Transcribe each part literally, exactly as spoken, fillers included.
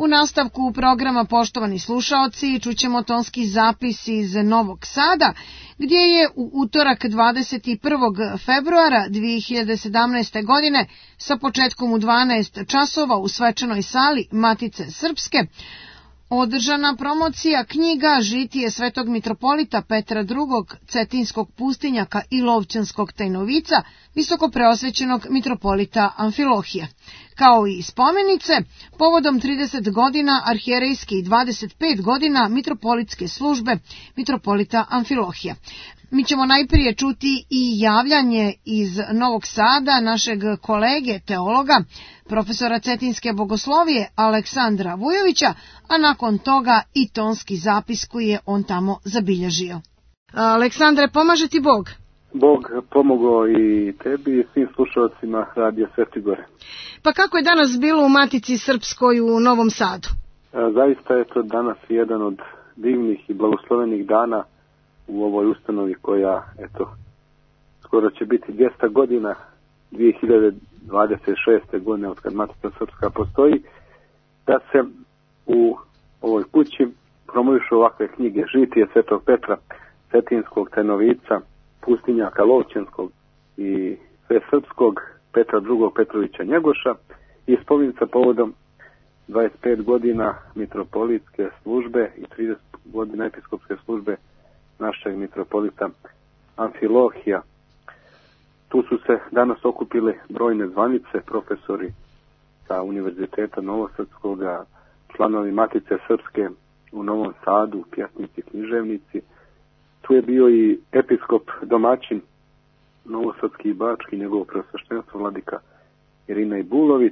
U nastavku programa, poštovani slušaoci, čućemo tonski zapis iz Novog Sada, gdje je u utorak dvadeset prvog februara dve hiljade sedamnaeste. godine sa početkom u dvanaest časova u svečanoj sali Matice Srpske održana promocija knjiga Žitije svetog mitropolita Petra drugog. Cetinskog pustinjaka i Lovćanskog tajnovica, visoko preosvećenog mitropolita Amfilohija, kao i spomenice povodom trideset godina arhijerejske i dvadeset pet godina mitropolitske službe mitropolita Amfilohija. Mi ćemo najprije čuti i javljanje iz Novog Sada našeg kolege teologa, profesora Cetinske bogoslovije Aleksandra Vujovića, a nakon toga i tonski zapis koji je on tamo zabilježio. Aleksandre, pomaže ti Bog? Bog pomogao i tebi i svim slušalcima Radija Sveti Gore. Pa kako je danas bilo u Matici Srpskoj u Novom Sadu? Zaista je to danas jedan od divnih i blagoslovenih dana u ovoj ustanovi koja, eto, skoro će biti dvjesto godina, dvije hiljade dvadeset šeste. godine od kad Matica Srpska postoji, da se u ovoj kući promovišu ovakve knjige: Žitije svetog Petra, Cetinskog tajnovica, pustinjaka Lovćanskog i Svesrpskog, Petra drugog. Petrovića Njegoša, i spomenica povodom dvadeset pet godina mitropolitske službe i trideset godina episkopske službe našeg mitropolita Amfilohija. Tu su se danas okupile brojne zvanice, profesori sa Univerziteta Novosadskog, članovi Matice Srpske u Novom Sadu, pjesnici, književnici. Tu je bio i episkop domaćin Novosadski i Bački, njegovo preosveštenstvo vladika Irina Ibulović,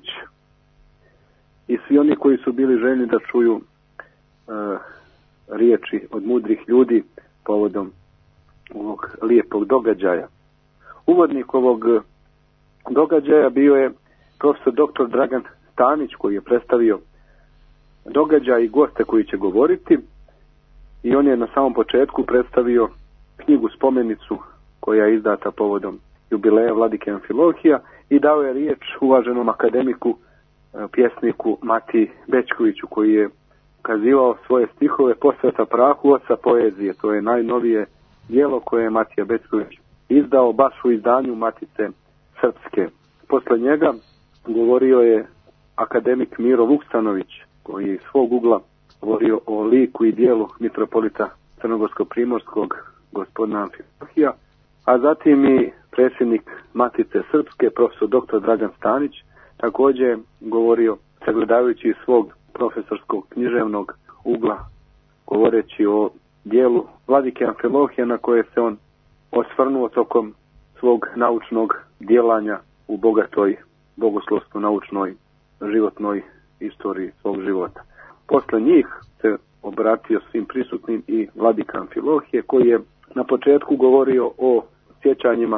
i svi oni koji su bili željni da čuju e, riječi od mudrih ljudi povodom ovog lijepog događaja. Uvodnik ovog događaja bio je profesor doktor Dragan Stanić, koji je predstavio događaj i goste koji će govoriti, i on je na samom početku predstavio knjigu spomenicu koja je izdata povodom jubileja vladike Amfilohija i dao je riječ uvaženom akademiku, pjesniku Matiji Bećkoviću, koji je kazivao svoje stihove Posveta prahu oca poezije. To je najnovije djelo koje je Matija Bećković izdao baš u izdanju Matice Srpske. Posle njega govorio je akademik Miro Vuksanović, koji je iz svog ugla govorio o liku i dijelu mitropolita Crnogorsko-primorskog gospodina Amfilohija, a zatim i predsjednik Matice Srpske, profesor doktor Dragan Stanić, također govorio sagledavajući iz svog profesorskog književnog ugla, govoreći o dijelu vladike Amfilohija na koje se on osvrnuo tokom svog naučnog djelanja u bogatoj bogoslovstvo naučnoj životnoj istoriji svog života. Posle njih se obratio svim prisutnim i vladika Amfilohije, koji je na početku govorio o sjećanjima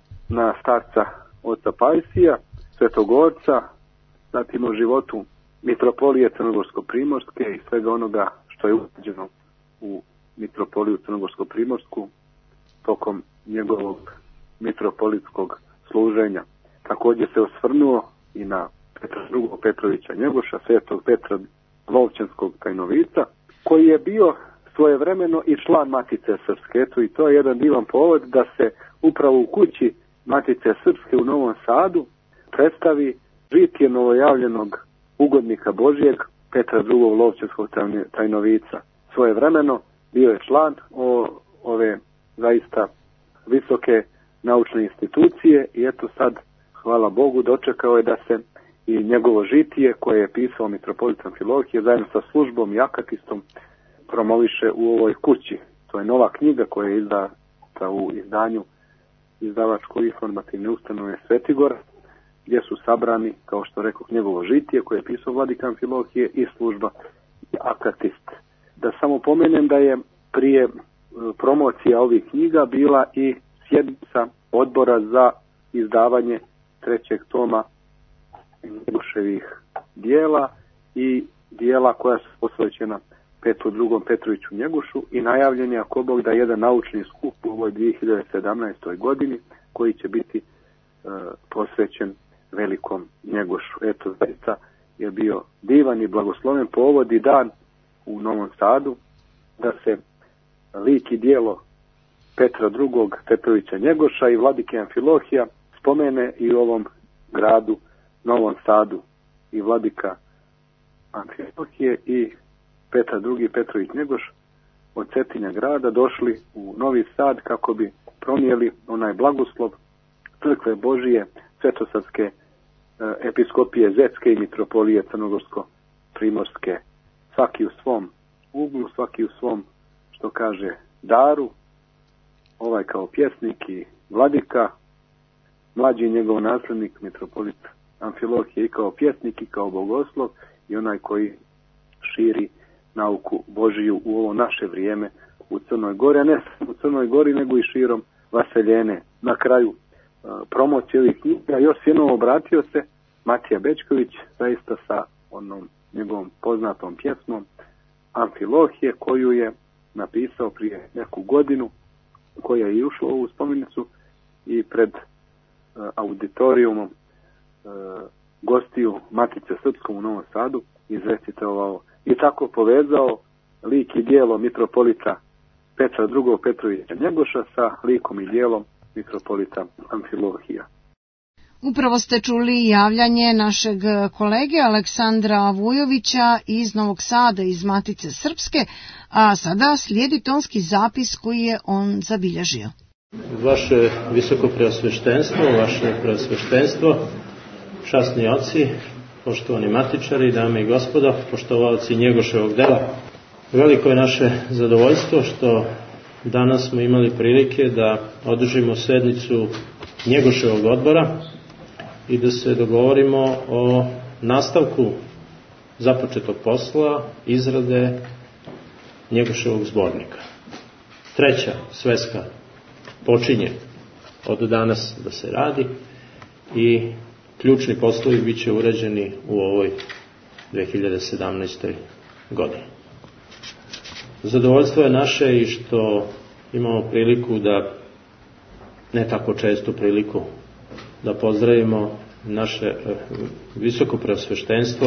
na starca oca Pajsija, Svetogorca, zatim o životu mitropolije Crnogorsko-primorske i svega onoga što je urađeno u mitropoliju Crnogorsko-primorsku tokom njegovog mitropolitskog služenja. Također se osvrnuo i na Petra drugog. Petrovića Njegoša, svetog Petra Lovćanskog tajnovica, koji je bio svojevremeno i član Matice Srpske. Eto, i to je jedan divan povod da se upravo u kući Matice Srpske u Novom Sadu predstavi žitije novojavljenog ugodnika Božijeg Petra drugog. Lovćanskog tajnovica. Svojevremeno bio je član o, ove zaista visoke naučne institucije i eto sad, hvala Bogu, dočekao je da se i njegovo žitije koje je pisao mitropolit Amfilohije zajedno sa službom i akatistom promoviše u ovoj kući. To je nova knjiga koja je izdata u izdanju izdavačko-informativne ustanove Svetigor, gdje su sabrani, kao što rekao, njegovo žitije koje je pisao vladika Amfilohije i služba i akatist. Da samo pomenem da je prije promocija ovih knjiga bila i sjednica odbora za izdavanje trećeg toma Njegoševih dijela i dijela koja su posvećena Petru drugom. Petroviću Njegošu, i najavljen je, ako Bog da, jedan naučni skup u ovoj dvije hiljade sedamnaestoj. godini koji će biti e, posvećen velikom Njegošu. Eto, zaista je bio divan i blagosloven povod i dan u Novom Sadu da se lik i djelo Petra drugog. Petrovića Njegoša i vladike Amfilohija spomene i u ovom gradu Novom Sadu. I vladika Amfilohije i Petar drugi. Petrović Njegoš od Cetinja grada došli u Novi Sad kako bi pronijeli onaj blagoslov Crkve Božije Svetosavske episkopije Zetske i mitropolije Crnogorsko-primorske. Svaki u svom uglu, svaki u svom, što kaže, daru, ovaj kao pjesnik i vladika, mlađi njegov naslednik, mitropolit Amfilohije, i kao pjesnik i kao bogoslov, i onaj koji širi nauku Božiju u ovo naše vrijeme u Crnoj Gori, a ne u Crnoj Gori, nego i širom Vaseljene. Na kraju promocije ovih knjiga još jednom obratio se Matija Bećković, zaista sa onom njegovom poznatom pjesmom Amfilohije, koju je napisao prije neku godinu, koja je ušla u ovu spomenicu i pred uh, auditorijumom uh, gostiju Matice Srpskom u Novom Sadu izrecitovao i tako povezao lik i djelo mitropolita Petra drugog. Petrovića Njegoša sa likom i djelom mitropolita Amfilohija. Upravo ste čuli javljanje našeg kolege Aleksandra Vujovića iz Novog Sada, iz Matice Srpske, a sada slijedi tonski zapis koji je on zabilježio. Vaše visoko preosveštenstvo, vaše preosveštenstvo, časni oci, poštovani matičari, dame i gospodo, poštovaoci Njegoševog dela, veliko je naše zadovoljstvo što danas smo imali prilike da održimo sednicu Njegoševog odbora i da se dogovorimo o nastavku započetog posla izrade Njegoševog zbornika. Treća sveska počinje od danas da se radi i ključni poslovi bit će urađeni u ovoj dve hiljade sedamnaestoj godini. Zadovoljstvo je naše i što imamo priliku da, ne tako čestu priliku, da pozdravimo naše visoko preosveštenstvo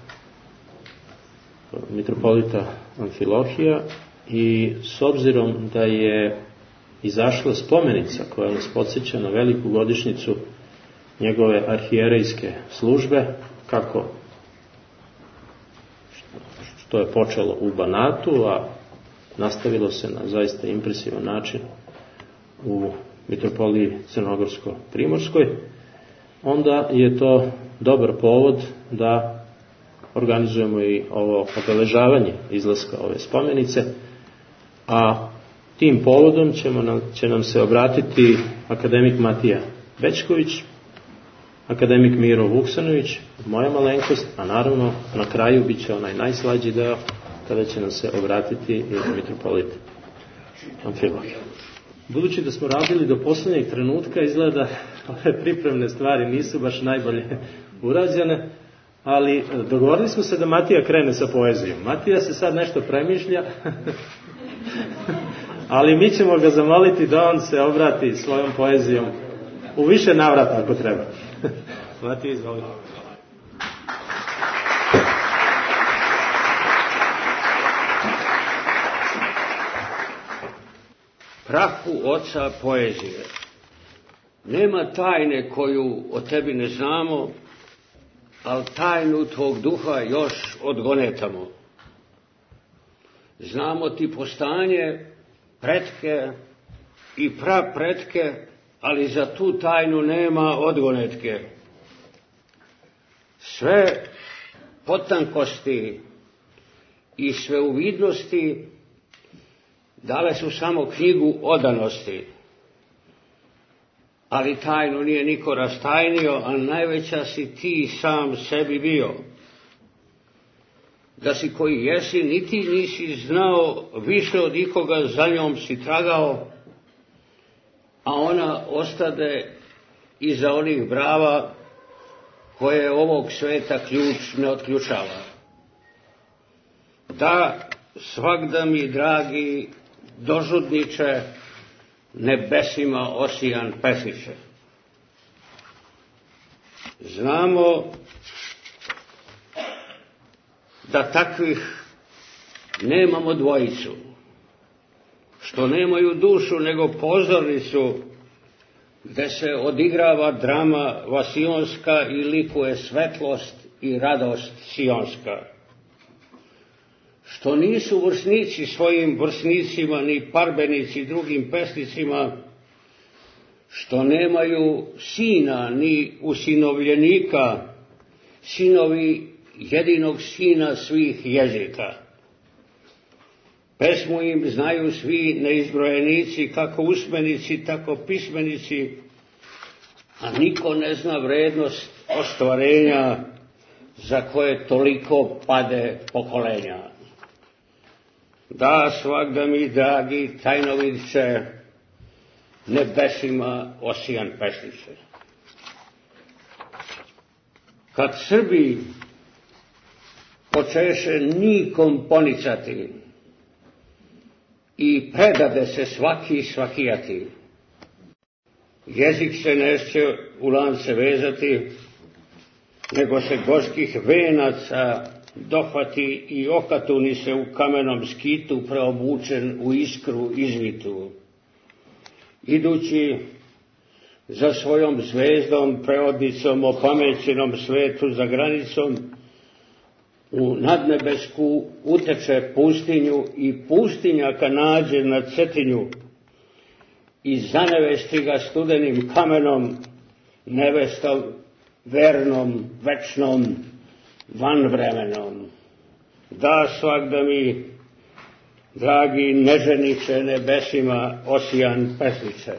mitropolita Amfilohija, i s obzirom da je izašla spomenica koja nas podsjeća na veliku godišnjicu njegove arhijerejske službe, kako što je počelo u Banatu, a nastavilo se na zaista impresivan način u mitropoliji Crnogorsko-primorskoj, onda je to dobar povod da organizujemo i ovo obeležavanje izlaska ove spomenice, a tim povodom ćemo nam, će nam se obratiti akademik Matija Bećković, akademik Miro Vuksanović, moja malenkost, a naravno na kraju bit će onaj najslađi deo kada će nam se obratiti i mitropolit Amfilohije. Budući da smo radili do posljednjeg trenutka, izgleda ove pripremne stvari nisu baš najbolje urađene, ali dogovorili smo se da Matija krene sa poezijom. Matija se sad nešto premišlja, ali mi ćemo ga zamoliti da on se obrati svojom poezijom u više navrata ako treba. Matija, izvolite. Prahu oca poezije. Nema tajne koju o tebi ne znamo, ali tajnu tvog duha još odgonetamo. Znamo ti postanje, pretke i prapretke, ali za tu tajnu nema odgonetke. Sve potankosti i sve uvidnosti dale su samo knjigu odanosti, ali tajnu nije niko rastajnio, a najveća si ti sam sebi bio. Da si koji jesi, niti nisi znao, više od ikoga za njom si tragao, a ona ostade iza onih brava koje ovog sveta ključ ne otključava. Da, svakda mi, dragi dožudniče, nebesima osijan pesiše. da takvih nemamo dvojicu, što nemaju dušu nego pozornicu gde se odigrava drama vasionska i likuje svetlost i radost sionska, što nisu vrsnici svojim vrsnicima ni parbenici drugim pesnicima, što nemaju sina ni usinovljenika, sinovi jedinog sina svih jezika. Pesmu im znaju svi neizbrojenici, kako usmenici, tako pismenici, a niko ne zna vrednost ostvarenja za koje toliko pade pokolenja. Da, svakda mi, dragi tajnoviće, nebesima osijan pesniče. Kad Srbi počeše nikom ponicati i predade se svaki svakijati, jezik se neće u lance vezati, nego se gorskih venaca dohvati i okatuni se u kamenom skitu preobučen u iskru izvitu. Idući za svojom zvezdom, preodnicom, opamećenom svetu za granicom, u nadnebesku uteče pustinju i pustinjaka nađe na Cetinju i zanevesti ga studenim kamenom, nevestom vernom, večnom, vanvremenom. Da, svakda mi, dragi neženiče nebesima osijan pesniče.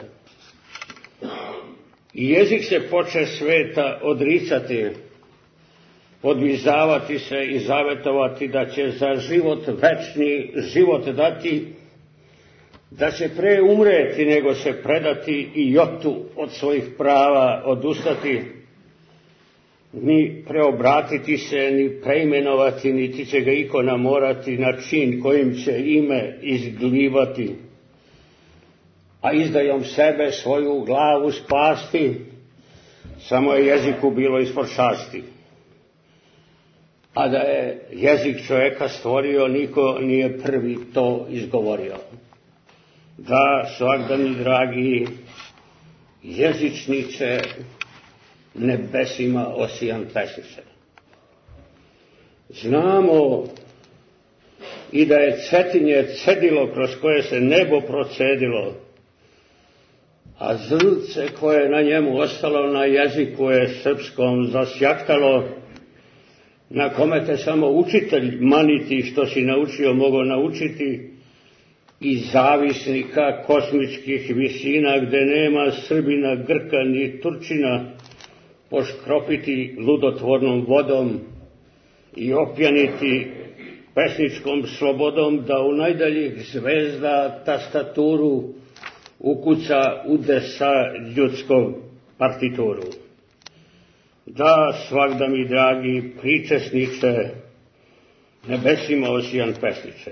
I jezik se poče sveta odricati, podvizavati se i zavetovati da će za život večni život dati, da će pre umreti nego se predati i jotu od svojih prava odustati, ni preobratiti se, ni preimenovati, niti će ga iko namorati na čin kojim će ime izglivati, a izdajom sebe svoju glavu spasti, samo je jeziku bilo ispod časti. A da je jezik čoveka stvorio, niko nije prvi to izgovorio. Da, svakda mi, dragi jezičniče, nebesima osijan pesniče. Znamo i da je Cetinje cedilo kroz koje se nebo procedilo, a zrnce koje na njemu ostalo na jeziku je srpskom zasjatkalo, na kome te samo učitelj maniti što si naučio mogo naučiti, i zavisnika kosmičkih visina gde nema Srbina, Grka ni Turčina, poškropiti ludotvornom vodom i opjaniti pesničkom slobodom da u najdaljih zvezda tastaturu ukuca udesa ljudskom partituru. Da, svakda mi, dragi pričesniče, nebesima osijan pesniče.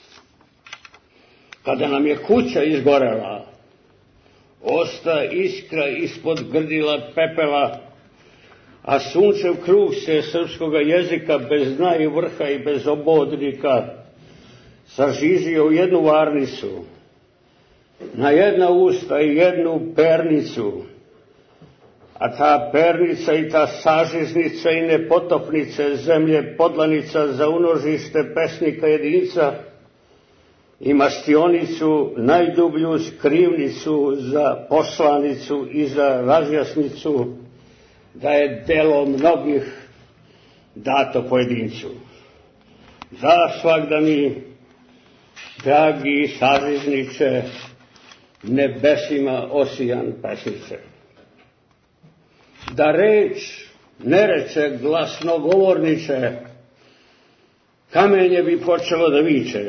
Kada nam je kuća izgorela, osta iskra ispod grdila pepela, a sunčev krug se srpskoga jezika bez dna i vrha i bez obodnika sažižio u jednu varnicu, na jedna usta i jednu pernicu, a ta pernica i ta sažižnica i nepotopnice zemlje podlanica za unožište pesnika jedinca i mastionicu, najdublju skrivnicu za poslanicu i za razjasnicu, da je delo mnogih dato pojedincu. Da, svakda mi, dragi savezniče, nebesima osijan pesniče. Da reč ne reče glasnogovorniče, kamenje bi počelo da viče.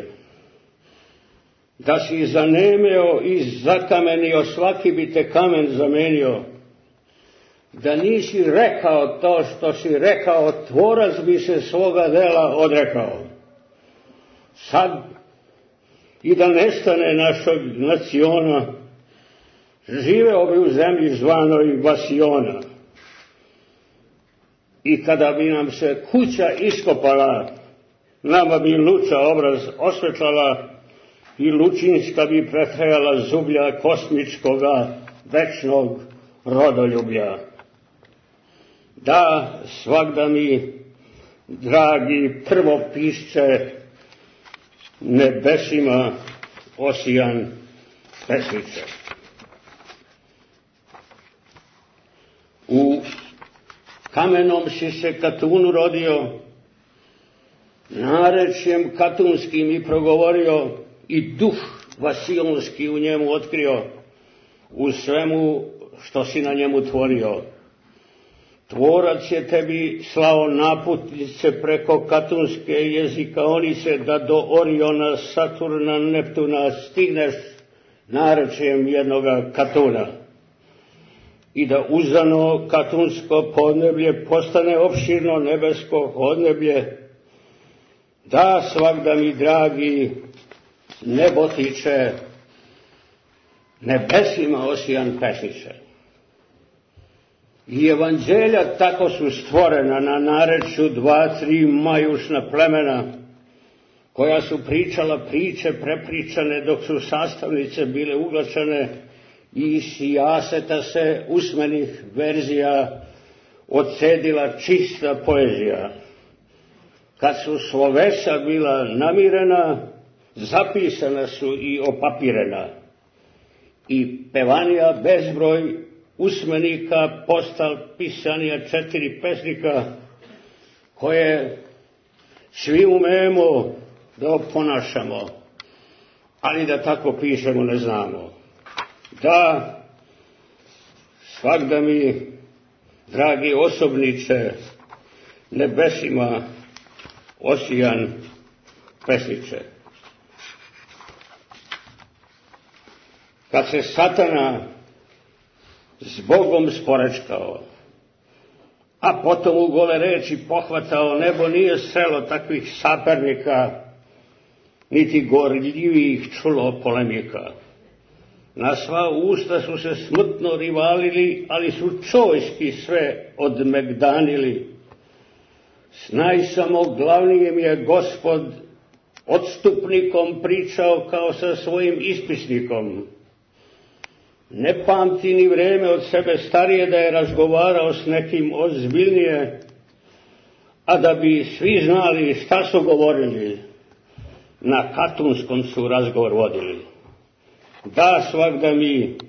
Da si zanemeo i zakamenio, svaki bi te kamen zamenio. Da nisi rekao to što si rekao, tvorac bi se svoga dela odrekao. Sad, i da nestane našeg naciona, živeo bi u zemlji zvanoj Vasiona. I kada bi nam se kuća iskopala nama bi luča obraz osvetlala i lučinska bi pretrajala zublja kosmičkoga večnog rodoljublja. Da, svagda mi, dragi prvopisče, nebesima osijan pesniče. U kamenom si se Katunu rodio, narečjem katunskim i progovorio i duh vasilonski u njemu otkrio, u svemu što si na njemu tvorio. Tvorac je tebi slao naputnice preko katunske jezikaonice da do Oriona, Saturna, Neptuna stigneš narečjem jednoga Katuna i da uzano katunsko podneblje postane opširno nebesko podneblje. Da, svagda mi, dragi nebotiče, nebesima osijan pesniče. I evanđelja tako su stvorena na narečju dva, tri majušna plemena, koja su pričala priče prepričane dok su sastavnice bile uglačane i iz sijaseta se usmenih verzija odcedila čista poezija. Kad su slovesa bila namirena, zapisana su i opapirena. I pevanija bezbroj usmenika postal pisanija četiri pesnika, koje svi umemo da oponašamo, ali da tako pišemo ne znamo. Da, svagda mi, dragi osobniče, nebesima osijan pesniče. Kad se Satana s Bogom sporečkao, a potom u gole reči pohvatao, nebo nije srelo takvih sapernika, niti gorljivih čulo polemika. Na sva usta su se smrtno rivalili, ali su čojski sve odmegdanili. Snaj samo glavnijem je Gospod odstupnikom pričao kao sa svojim ispisnikom. Ne pamti ni vreme od sebe starije da je razgovarao s nekim ozbiljnije, a da bi svi znali šta su govorili, na katunskom su razgovor vodili. Da, svagda mi,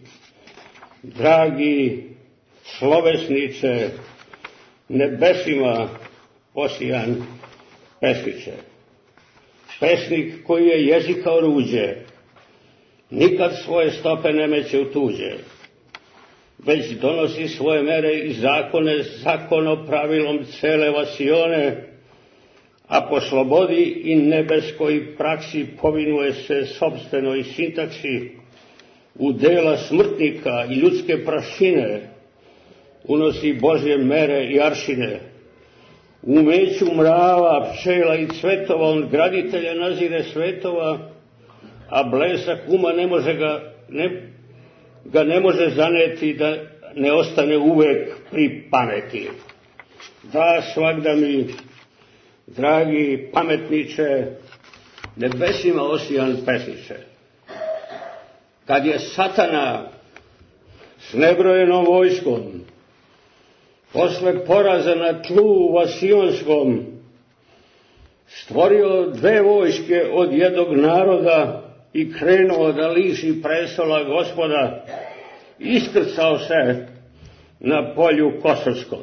dragi slovesniče, nebesima osijan pesniče. Pesnik koji je jezika oruđe, nikad svoje stope ne meće u tuđe, već donosi svoje mere i zakone zakonopravilom cele vasione, a po slobodi i nebeskoj praksi povinuje se sopstvenoj sintaksi, u dela smrtnika i ljudske prašine unosi Božje mere i aršine. U umeću mrava, pčela i cvetova on graditelja nazire svetova, a blesak uma ne može ga, ne, ga ne može zaneti da ne ostane uvek pri pameti. Da, svagda mi, dragi pametniče, nebesima osijan pesniče. Kad je Satana s nebrojenom vojskom posle poraza na tlu vasionskom stvorio dve vojske od jednog naroda i krenuo da liši prestola Gospoda, iskrcao se na polju Kosorskom.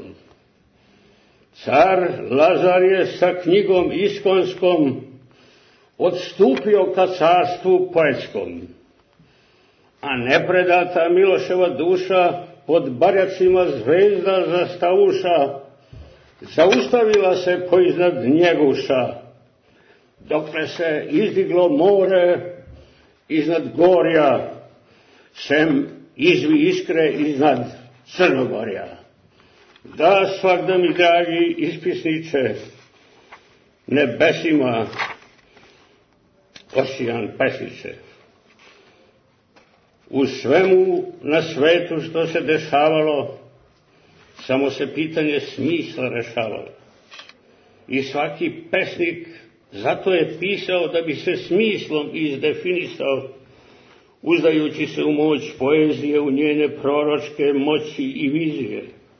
Car Lazar je sa knjigom iskonskom odstupio ka carstvu poetskom, a nepredata Miloševa duša pod barjacima zvezda zastavuša zaustavila se poiznad Njeguša, dokle se izdiglo more iznad gorja, sem izvi iskre iznad Crnogorja. Da, svagda mi, dragi ispisniče, nebesima osijan pesniče. U svemu na svetu što se dešavalo, samo se pitanje smisla rešavalo. I svaki pesnik Zato je pisao da bi se smislom izdefinisao, uzdajući se u moć poezije, u njene proročke moći i vizije.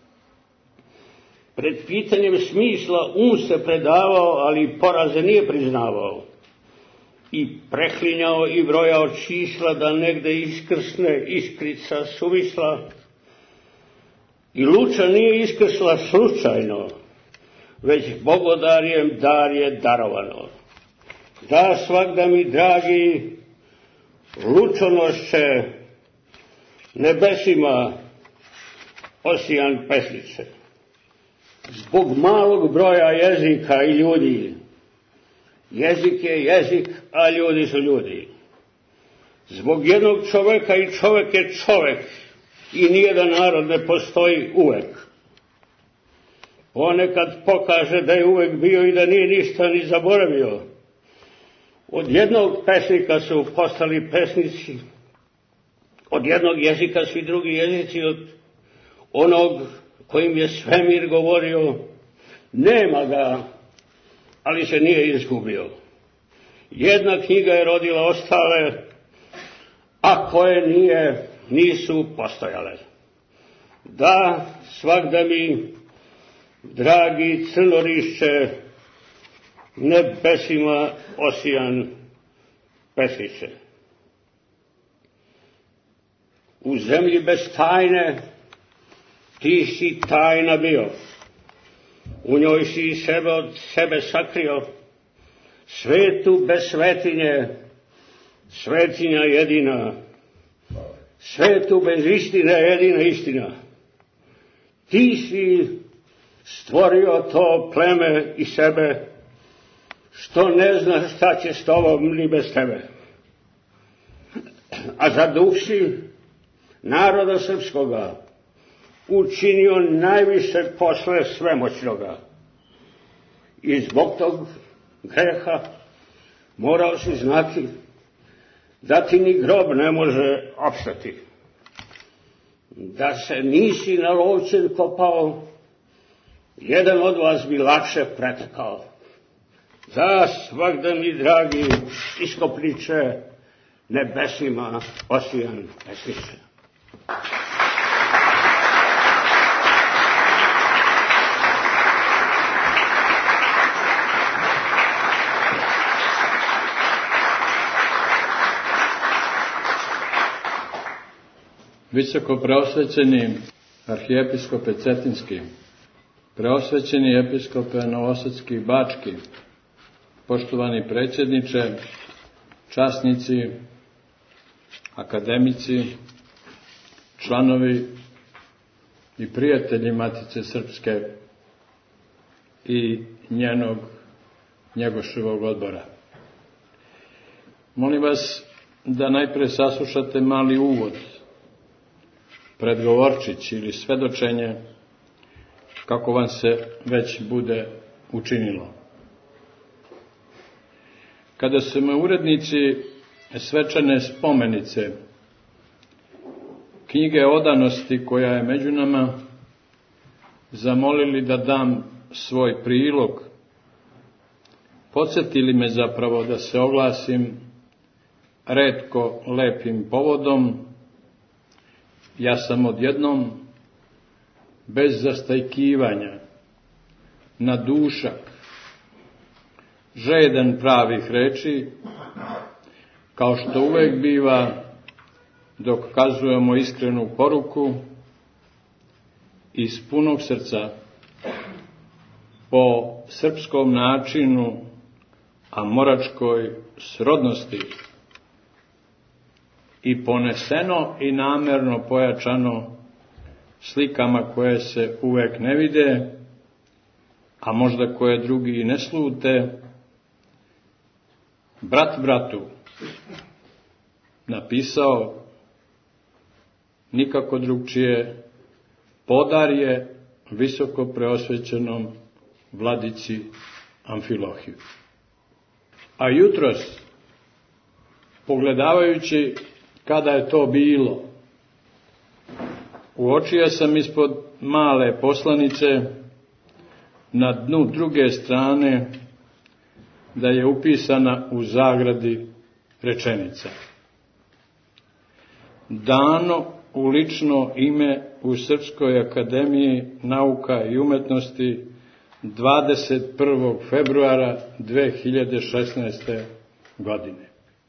Pred pitanjem smisla um se predavao, ali poraze nije priznavao. I preklinjao i brojao čísla da negde iskrsne iskrica suvisla. I luča nije iskrsla slučajno, već bogodarjem dar je darovano. Da svakda mi, dragi, lučonošće nebesima osijan pesniče. Zbog malog broja jezika i ljudi, jezik je jezik, a ljudi su ljudi. Zbog jednog čoveka i čovek je čovek, i nijedan narod ne postoji uvek. Ponekad pokaže da je uvek bio i da nije ništa ni zaboravio. Od jednog pesnika su postali pesnici, od jednog jezika svi drugi jezici, od onog kojim je svemir govorio, nema ga, ali se nije izgubio. Jedna knjiga je rodila ostale, a koje nije, nisu postojale. Da, svakda mi, dragi crnorišće, nebesima osijan pesniče. U zemlji bez tajne ti si tajna bio, u njoj si sebe od sebe sakrio, svetu bez svetinje, svetinja jedina, svetu bez istine jedina istina. Ti si stvorio to pleme i sebe, što ne zna šta će s tobom ni bez tebe. A za duh si naroda srpskoga učinio najviše posle svemoćnoga. I zbog tog greha morao si znati da ti ni grob ne može opstati. Da se nisi na lovčin kopao, jedan od vas bi lakše pretekao. Da svakda mi, dragi iskopniče, nebesima osijan pesniče. Visoko preosvećeni arhijepiskope Cetinski, preosvećeni episkope Novosadski i Bački, poštovani predsjedniče, časnici, akademici, članovi i prijatelji Matice Srpske i njenog Njegoševog odbora. Molim vas da najpre saslušate mali uvod, predgovorčić ili svedočenje, kako vam se već bude učinilo. Kada su me urednici svečane spomenice, knjige odanosti koja je među nama, zamolili da dam svoj prilog, podsjetili me zapravo da se oglasim retko lepim povodom, ja sam odjednom, bez zastajkivanja, na dušak, žedan pravih reči, kao što uvek biva dok kazujemo iskrenu poruku, iz punog srca, po srpskom načinu, a moračkoj srodnosti, i poneseno i namerno pojačano slikama koje se uvek ne vide, a možda koje drugi i ne slute, brat bratu napisao nikako drugčije, podar je visoko preosvećenom vladici Amfilohiju. A jutros, pogledavajući kada je to bilo, uočio sam ispod male poslanice na dnu druge strane da je upisana u zagradi rečenica: dano u lično ime u Srpskoj akademiji nauka i umetnosti dvadeset prvog februara dve hiljade šesnaeste. godine.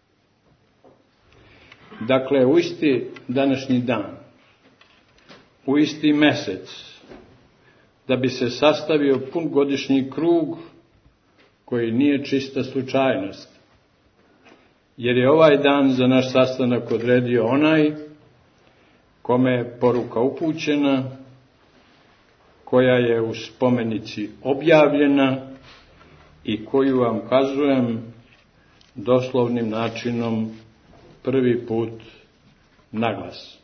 Dakle, u isti današnji dan, u isti mesec, da bi se sastavio pungodišnji krug koji nije čista slučajnost, jer je ovaj dan za naš sastanak odredio onaj kome je poruka upućena, koja je u spomenici objavljena i koju vam kazujem doslovnim načinom prvi put naglas.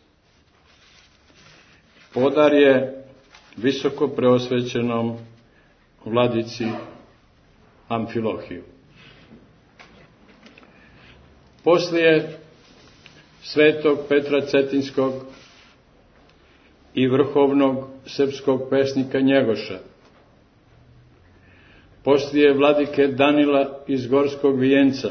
Podar je visoko preosvećenom vladici Amfilohiju. Poslije svetog Petra Cetinskog i vrhovnog srpskog pesnika Njegoša, poslije vladike Danila iz Gorskog Vijenca,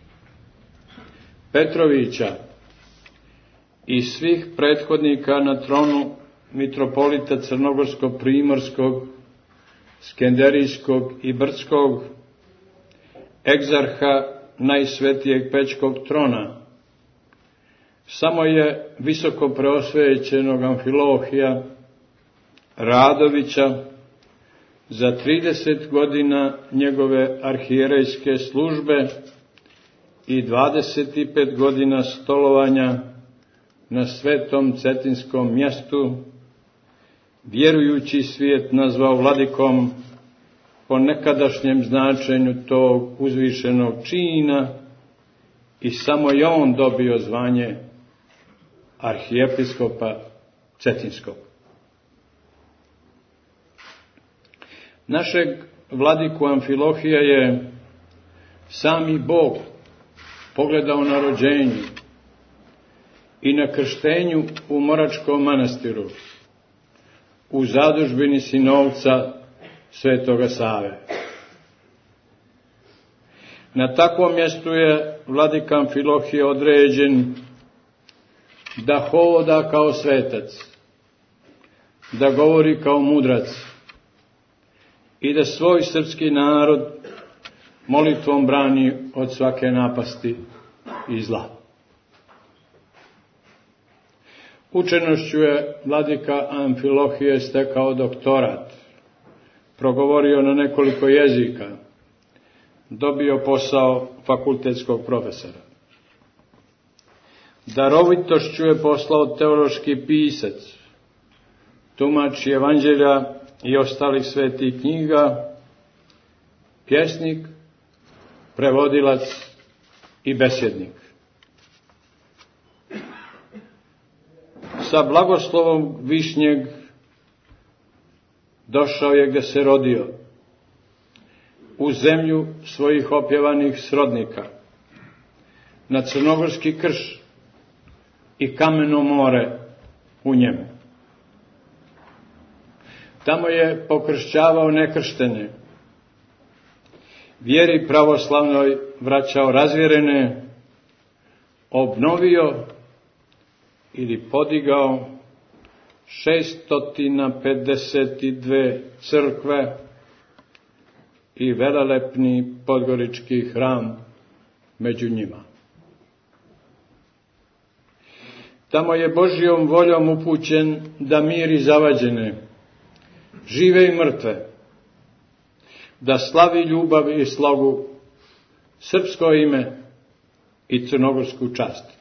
Petrovića i svih prethodnika na tronu mitropolita Crnogorsko-Primorskog, Skenderijskog i Brdskog, egzarha najsvetijeg Pećkog trona, samo je visoko preosvećenog Amfilohija Radovića za trideset godina njegove arhijerejske službe i dvadeset pet godina stolovanja na svetom cetinskom mjestu, vjerujući svijet nazvao vladikom po nekadašnjem značenju tog uzvišenog čina i samo je on dobio zvanje arhijepiskopa Cetinskog. Našeg vladiku Amfilohija je sami Bog pogledao na rođenju i na krštenju u Moračkom manastiru, u zadužbini sinovca Svetoga Save. Na takvom mjestu je vladika Amfilohije određen da hoda kao svetac, da govori kao mudrac i da svoj srpski narod molitvom brani od svake napasti i zla. Učenošću je vladika Amfilohije stekao doktorat, progovorio na nekoliko jezika, dobio posao fakultetskog profesora. Darovitošću je postao teološki pisac, tumač evanđelja i ostalih svetih knjiga, pjesnik, prevodilac i besjednik. Sa blagoslovom Višnjeg došao je gdje se rodio, u zemlju svojih opjevanih srodnika, na Crnogorski krš i kameno more u njemu. Tamo je pokršćavao nekrštene, vjeri pravoslavnoj vraćao razvjerene, obnovio ili podigao šeststotina pedeset dve crkve i velelepni podgorički hram među njima. Tamo je Božjom voljom upućen da miri zavađene, žive i mrtve, da slavi ljubav i slogu, srpsko ime i crnogorsku čast.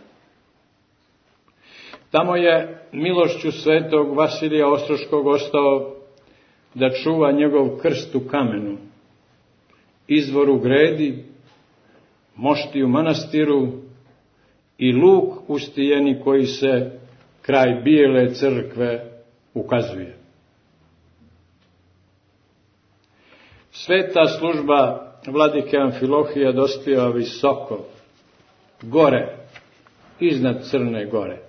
Tamo je milošću svetog Vasilija Ostroškog ostao da čuva njegov krst u kamenu, izvor u gredi, mošti u manastiru i luk u stijeni koji se kraj bijele crkve ukazuje. Sveta služba vladike Amfilohija dospijeva visoko, gore, iznad Crne Gore.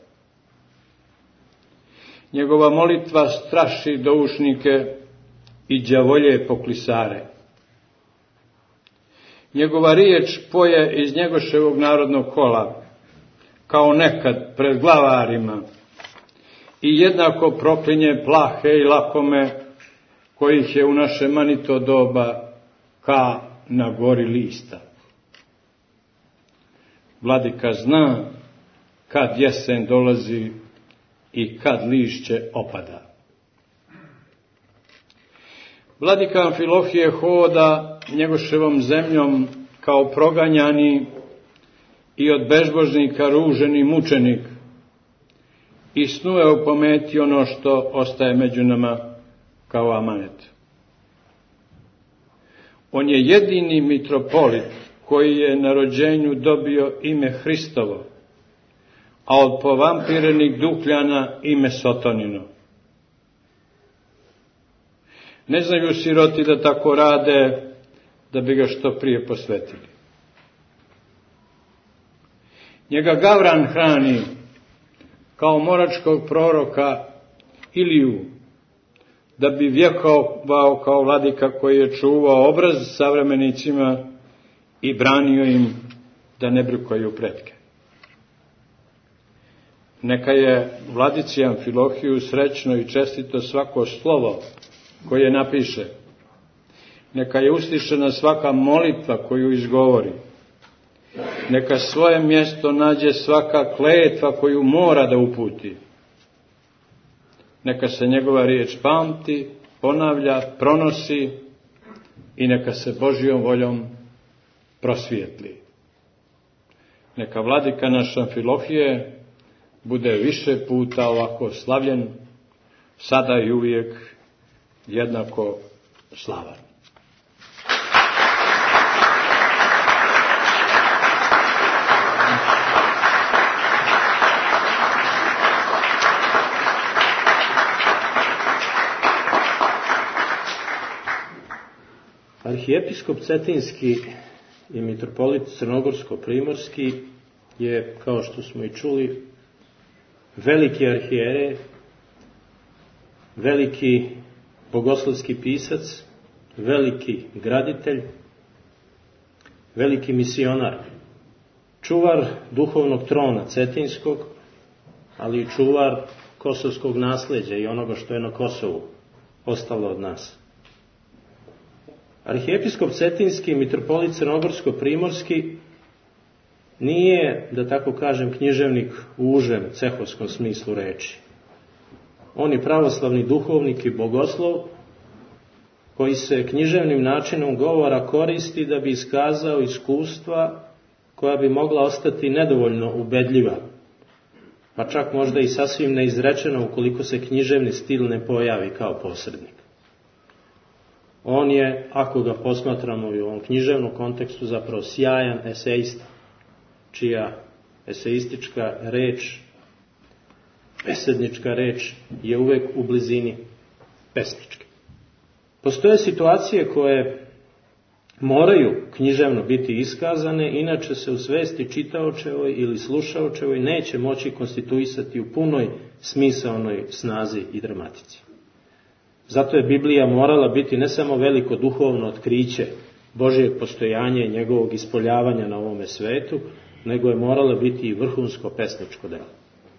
Njegova molitva straši doušnike i đavolje poklisare. Njegova riječ poje iz njegoševog narodnog kola, kao nekad pred glavarima, i jednako proklinje plahe i lakome, kojih je u naše manito doba ka na gori lista. Vladika zna kad jesen dolazi i kad lišće opada. Vladika Amfilohije hoda njegoševom zemljom kao proganjani i od bezbožnika ruženi mučenik i snuje u pameti ono što ostaje među nama kao amanet. On je jedini mitropolit koji je na rođenju dobio ime Hristovo, a od povampirenih Dukljana ime Sotonino. Ne znaju siroti da tako rade, da bi ga što prije posvetili. Njega Gavran hrani kao moračkog proroka Iliju, da bi vjekovao kao vladika koji je čuvao obraz savremenicima i branio im da ne brukaju pretke. Neka je vladici Amfilohiju srećno i čestito svako slovo koje napiše. Neka je uslišena svaka molitva koju izgovori. Neka svoje mjesto nađe svaka kletva koju mora da uputi. Neka se njegova riječ pamti, ponavlja, pronosi i neka se Božjom voljom prosvijetli. Neka vladika naš Amfilohije bude više puta ovako slavljen, sada i uvijek jednako slavan. Arhijepiskop Cetinski i mitropolit Crnogorsko-primorski je, kao što smo i čuli, veliki arhijerej, veliki bogoslovski pisac, veliki graditelj, veliki misionar, čuvar duhovnog trona Cetinskog, ali i čuvar kosovskog nasleđa i onoga što je na Kosovu ostalo od nas. Arhijepiskop Cetinski i mitropolit Crnogorsko-primorski nije, da tako kažem, književnik u užem cehovskom smislu reči. On je pravoslavni duhovnik i bogoslov koji se književnim načinom govora koristi da bi iskazao iskustva koja bi mogla ostati nedovoljno ubedljiva, pa čak možda i sasvim neizrečena ukoliko se književni stil ne pojavi kao posrednik. On je, ako ga posmatramo i u ovom književnom kontekstu, zapravo sjajan esejista, čija eseistička reč, besednička reč je uvek u blizini pesničke. Postoje situacije koje moraju književno biti iskazane, inače se u svesti čitaočevoj ili slušaočevoj neće moći konstituisati u punoj smisaonoj snazi i dramatici. Zato je Biblija morala biti ne samo veliko duhovno otkriće Božijeg postojanja i njegovog ispoljavanja na ovome svetu, nego je morala biti i vrhunsko pesničko delo.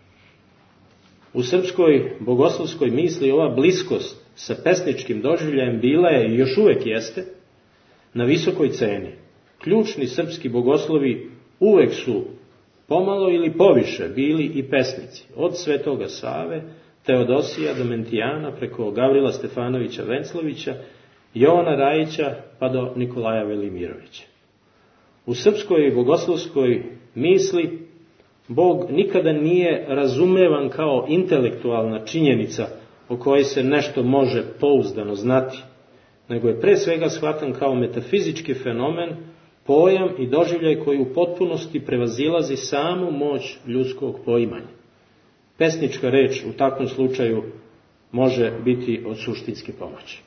U srpskoj bogoslovskoj misli ova bliskost sa pesničkim doživljajem bila je i još uvek jeste na visokoj ceni. Ključni srpski bogoslovi uvek su pomalo ili poviše bili i pesnici, od Svetoga Save, Teodosija do Mentijana, preko Gavrila Stefanovića Venclovića, Jovana Rajića pa do Nikolaja Velimirovića. U srpskoj bogoslovskoj misli Bog nikada nije razumevan kao intelektualna činjenica o kojoj se nešto može pouzdano znati, nego je pre svega shvatan kao metafizički fenomen, pojam i doživljaj koji u potpunosti prevazilazi samu moć ljudskog poimanja. Pesnička reč u takvom slučaju može biti od suštinske pomoći.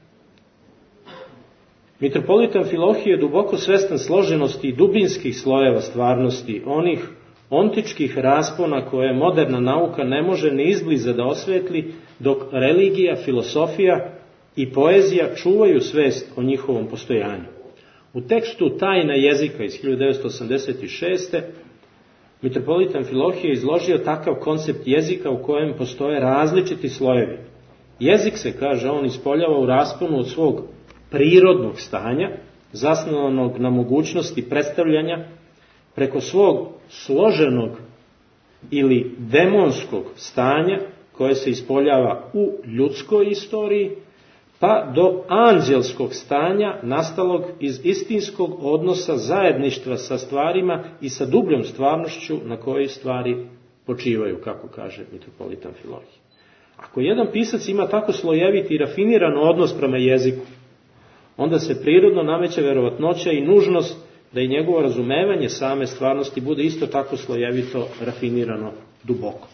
Mitropolit Amfilohije je duboko svestan složenosti i dubinskih slojeva stvarnosti, onih ontičkih raspona koje moderna nauka ne može ni izbliza da osvetli, dok religija, filosofija i poezija čuvaju svest o njihovom postojanju. U tekstu Tajna jezika iz hiljadu devetsto osamdeset šeste. mitropolit Amfilohije izložio takav koncept jezika u kojem postoje različiti slojevi. Jezik se, kaže on, ispoljava u rasponu od svog prirodnog stanja, zasnovanog na mogućnosti predstavljanja, preko svog složenog ili demonskog stanja, koje se ispoljava u ljudskoj istoriji, pa do anđelskog stanja nastalog iz istinskog odnosa zajedništva sa stvarima i sa dubljom stvarnošću na kojoj stvari počivaju, kako kaže mitropolit Amfilohije. Ako jedan pisac ima tako slojeviti i rafiniran odnos prema jeziku, onda se prirodno nameće verovatnoća i nužnost da i njegovo razumevanje same stvarnosti bude isto tako slojevito, rafinirano, duboko.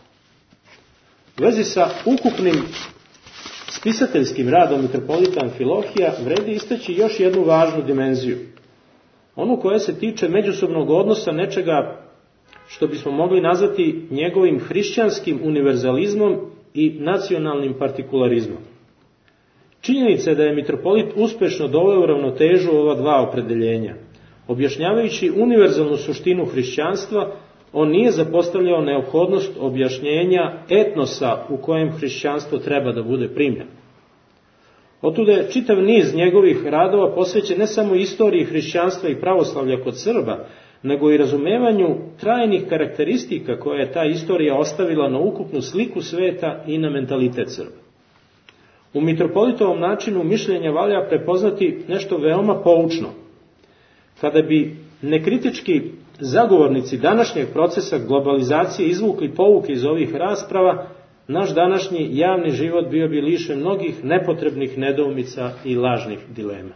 U vezi sa ukupnim spisateljskim radom mitropolita Amfilohija vredi istaći još jednu važnu dimenziju. Onu koja se tiče međusobnog odnosa nečega što bismo mogli nazvati njegovim hrišćanskim univerzalizmom i nacionalnim partikularizmom. Činjenica je da je mitropolit uspešno doveo u ravnotežu ova dva opredeljenja. Objašnjavajući univerzalnu suštinu hrišćanstva, on nije zapostavljao neophodnost objašnjenja etnosa u kojem hrišćanstvo treba da bude primljeno. Otuda je čitav niz njegovih radova posvećen ne samo istoriji hrišćanstva i pravoslavlja kod Srba, nego i razumevanju trajnih karakteristika koje je ta istorija ostavila na ukupnu sliku sveta i na mentalitet Srba. U mitropolitovom načinu mišljenja valja prepoznati nešto veoma poučno. Kada bi nekritički zagovornici današnjeg procesa globalizacije izvukli pouke iz ovih rasprava, naš današnji javni život bio bi lišen mnogih nepotrebnih nedoumica i lažnih dilema.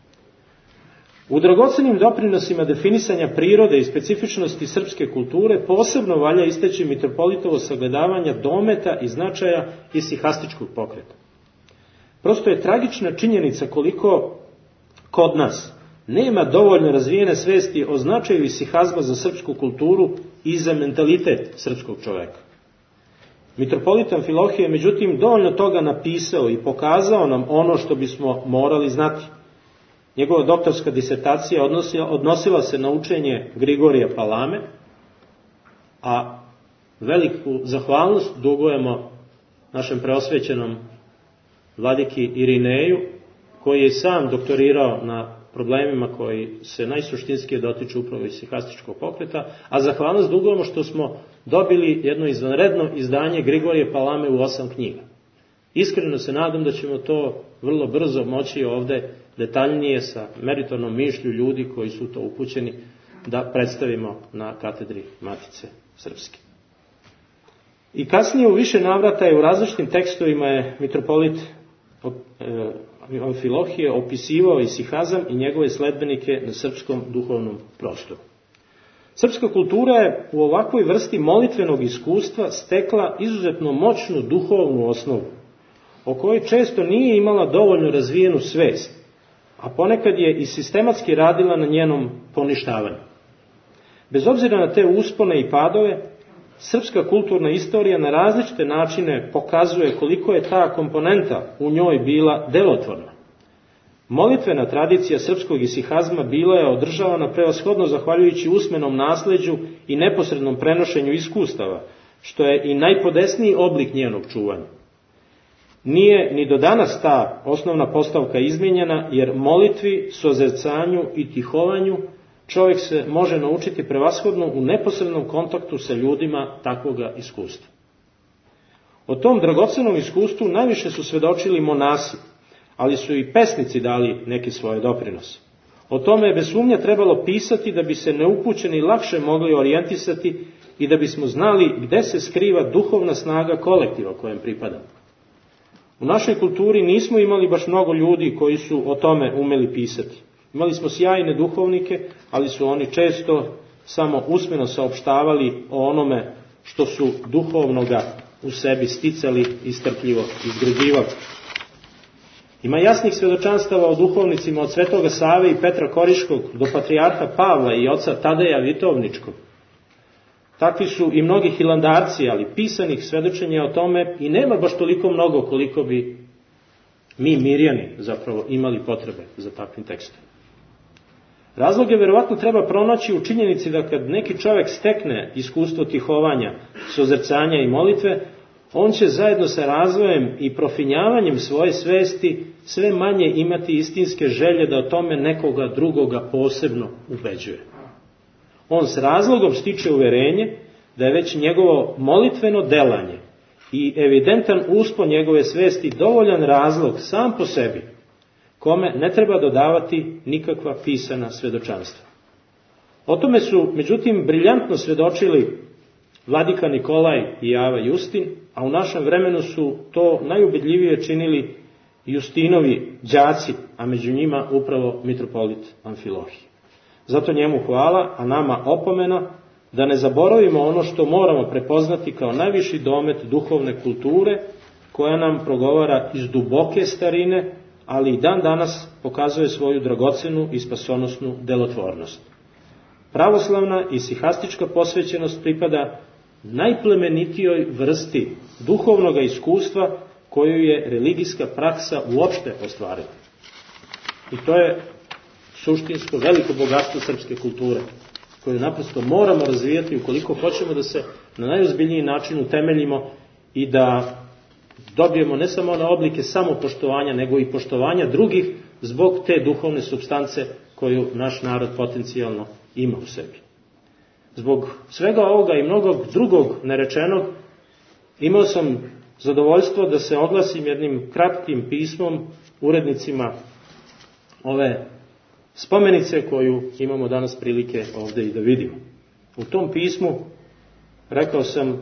U dragocenim doprinosima definisanja prirode i specifičnosti srpske kulture posebno valja istaći mitropolitovo sagledavanja dometa i značaja isihastičkog pokreta. Prosto je tragična činjenica koliko kod nas nema dovoljno razvijene svesti o značaju isihazma za srpsku kulturu i za mentalitet srpskog čoveka. Mitropolit Amfilohije je međutim dovoljno toga napisao i pokazao nam ono što bismo morali znati. Njegova doktorska disertacija odnosila, odnosila se na učenje Grigorija Palame, a veliku zahvalnost dugujemo našem preosvećenom vladiki Irineju, koji je sam doktorirao na problemima koji se najsuštinskije dotiču upravo isihastičkog pokreta, a zahvalnost dugujemo što smo dobili jedno izvanredno izdanje Grigorije Palame u osam knjiga. Iskreno se nadam da ćemo to vrlo brzo moći ovde detaljnije sa meritornom mišlju ljudi koji su to upućeni da predstavimo na katedri Matice Srpske. I kasnije u više navrata je u različitim tekstovima je mitropolit Amfilohije opisivao isihazam i njegove sledbenike na srpskom duhovnom prostoru. Srpska kultura je u ovakvoj vrsti molitvenog iskustva stekla izuzetno moćnu duhovnu osnovu, o kojoj često nije imala dovoljno razvijenu svest, a ponekad je i sistematski radila na njenom poništavanju. Bez obzira na te uspone i padove, srpska kulturna istorija na različite načine pokazuje koliko je ta komponenta u njoj bila delotvorna. Molitvena tradicija srpskog isihazma bila je održavana prevashodno zahvaljujući usmenom nasleđu i neposrednom prenošenju iskustava, što je i najpodesniji oblik njenog čuvanja. Nije ni do danas ta osnovna postavka izmijenjena, jer molitvi, sozercanju i tihovanju čovjek se može naučiti prevashodno u neposrednom kontaktu sa ljudima takvoga iskustva. O tom dragocenom iskustvu najviše su svedočili monasi, ali su i pesnici dali neke svoje doprinose. O tome je bez sumnja trebalo pisati da bi se neupućeni lakše mogli orijentisati i da bismo znali gde se skriva duhovna snaga kolektiva kojem pripadamo. U našoj kulturi nismo imali baš mnogo ljudi koji su o tome umeli pisati. Imali smo sjajne duhovnike, ali su oni često samo usmeno saopštavali o onome što su duhovnoga u sebi sticali i strpljivo izgrađivali. Ima jasnih svedočanstava o duhovnicima od Svetoga Save i Petra Koriškog do patrijarha Pavla i oca Tadeja Vitovničkog. Takvi su i mnogi hilandarci, ali pisanih svedočenja o tome i nema baš toliko mnogo koliko bi mi Mirjani zapravo imali potrebe za takvim tekstom. Razloge verovatno treba pronaći u činjenici da kad neki čovjek stekne iskustvo tihovanja, sozrcanja i molitve, on će zajedno sa razvojem i profinjavanjem svoje svesti sve manje imati istinske želje da o tome nekoga drugoga posebno ubeđuje. On s razlogom stiče uverenje da je već njegovo molitveno delanje i evidentan uspon njegove svesti dovoljan razlog sam po sebi, kome ne treba dodavati nikakva pisana svedočanstva. O tome su, međutim, briljantno svedočili vladika Nikolaj i Java Justin, a u našem vremenu su to najubedljivije činili Justinovi đaci, a među njima upravo mitropolit Amfilohije. Zato njemu hvala, a nama opomena da ne zaboravimo ono što moramo prepoznati kao najviši domet duhovne kulture, koja nam progovara iz duboke starine, ali i dan danas pokazuje svoju dragocenu i spasonosnu delotvornost. Pravoslavna i sihastička posvećenost pripada najplemenitijoj vrsti duhovnog iskustva koju je religijska praksa uopšte ostvarila. I to je suštinsko veliko bogatstvo srpske kulture, koju naprosto moramo razvijati ukoliko hoćemo da se na najozbiljniji način utemeljimo i da dobijemo ne samo na oblike samopoštovanja, nego i poštovanja drugih zbog te duhovne supstance koju naš narod potencijalno ima u sebi. Zbog svega ovoga i mnogog drugog nerečenog, imao sam zadovoljstvo da se oglasim jednim kratkim pismom urednicima ove spomenice koju imamo danas prilike ovdje i da vidimo. U tom pismu rekao sam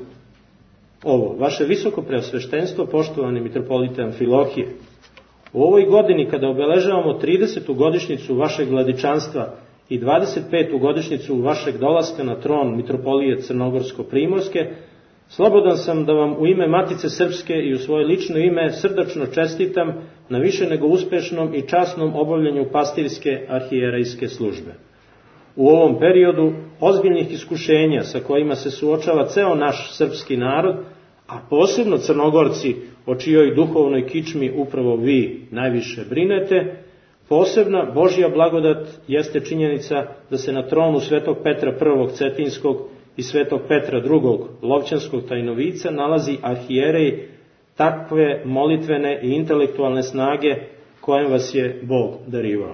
ovo: vaše visoko preosveštenstvo, poštovani mitropolite Amfilohije, u ovoj godini kada obeležavamo tridesetu godišnjicu vašeg vladičanstva i dvadeset petu godišnjicu vašeg dolaska na tron mitropolije Crnogorsko-Primorske, slobodan sam da vam u ime Matice Srpske i u svoje lično ime srdačno čestitam na više nego uspešnom i časnom obavljanju pastirske arhijerejske službe. U ovom periodu ozbiljnih iskušenja sa kojima se suočava ceo naš srpski narod, a posebno Crnogorci, o čijoj duhovnoj kičmi upravo vi najviše brinete, posebna Božja blagodat jeste činjenica da se na tronu svetog Petra prvog Cetinskog i svetog Petra drugog Lovćanskog Tajnovica nalazi arhijerej takve molitvene i intelektualne snage kojem vas je Bog darivao.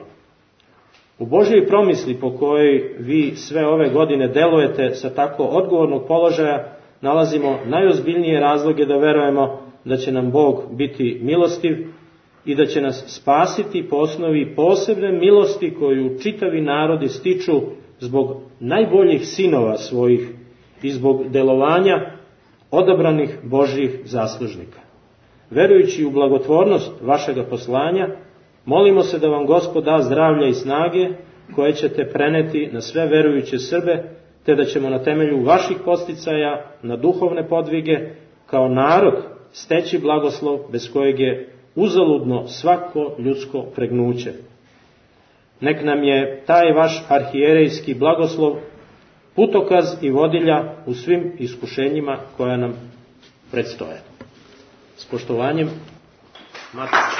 U Božjoj promisli po kojoj vi sve ove godine delujete sa tako odgovornog položaja nalazimo najozbiljnije razloge da verujemo da će nam Bog biti milostiv i da će nas spasiti po osnovi posebne milosti koju čitavi narodi stiču zbog najboljih sinova svojih i zbog delovanja odabranih Božjih zaslužnika. Verujući u blagotvornost vašega poslanja, molimo se da vam Gospod da zdravlja i snage koje ćete preneti na sve verujuće Srbe, te da ćemo na temelju vaših podsticaja na duhovne podvige kao narod steći blagoslov bez kojeg je uzaludno svako ljudsko pregnuće. Nek nam je taj vaš arhijerejski blagoslov putokaz i vodilja u svim iskušenjima koja nam predstoje. S poštovanjem, Matice.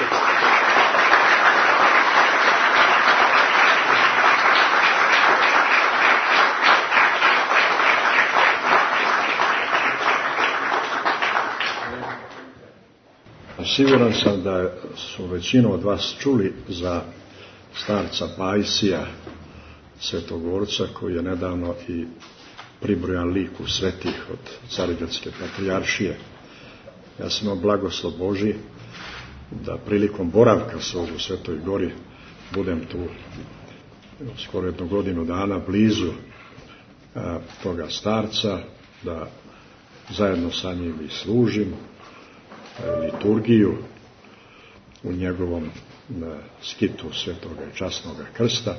Siguran sam da su većinu od vas čuli za starca Pajsija, Svetogorca, koji je nedavno i pribrojan liku svetih od Carigradske patrijaršije. Ja sam imao blagoslov Božji da prilikom boravka svog u Svetoj Gori budem tu skoro jednu godinu dana blizu a, toga starca, da zajedno sa njim i služim a, liturgiju u njegovom a, skitu Svetoga i časnoga krsta.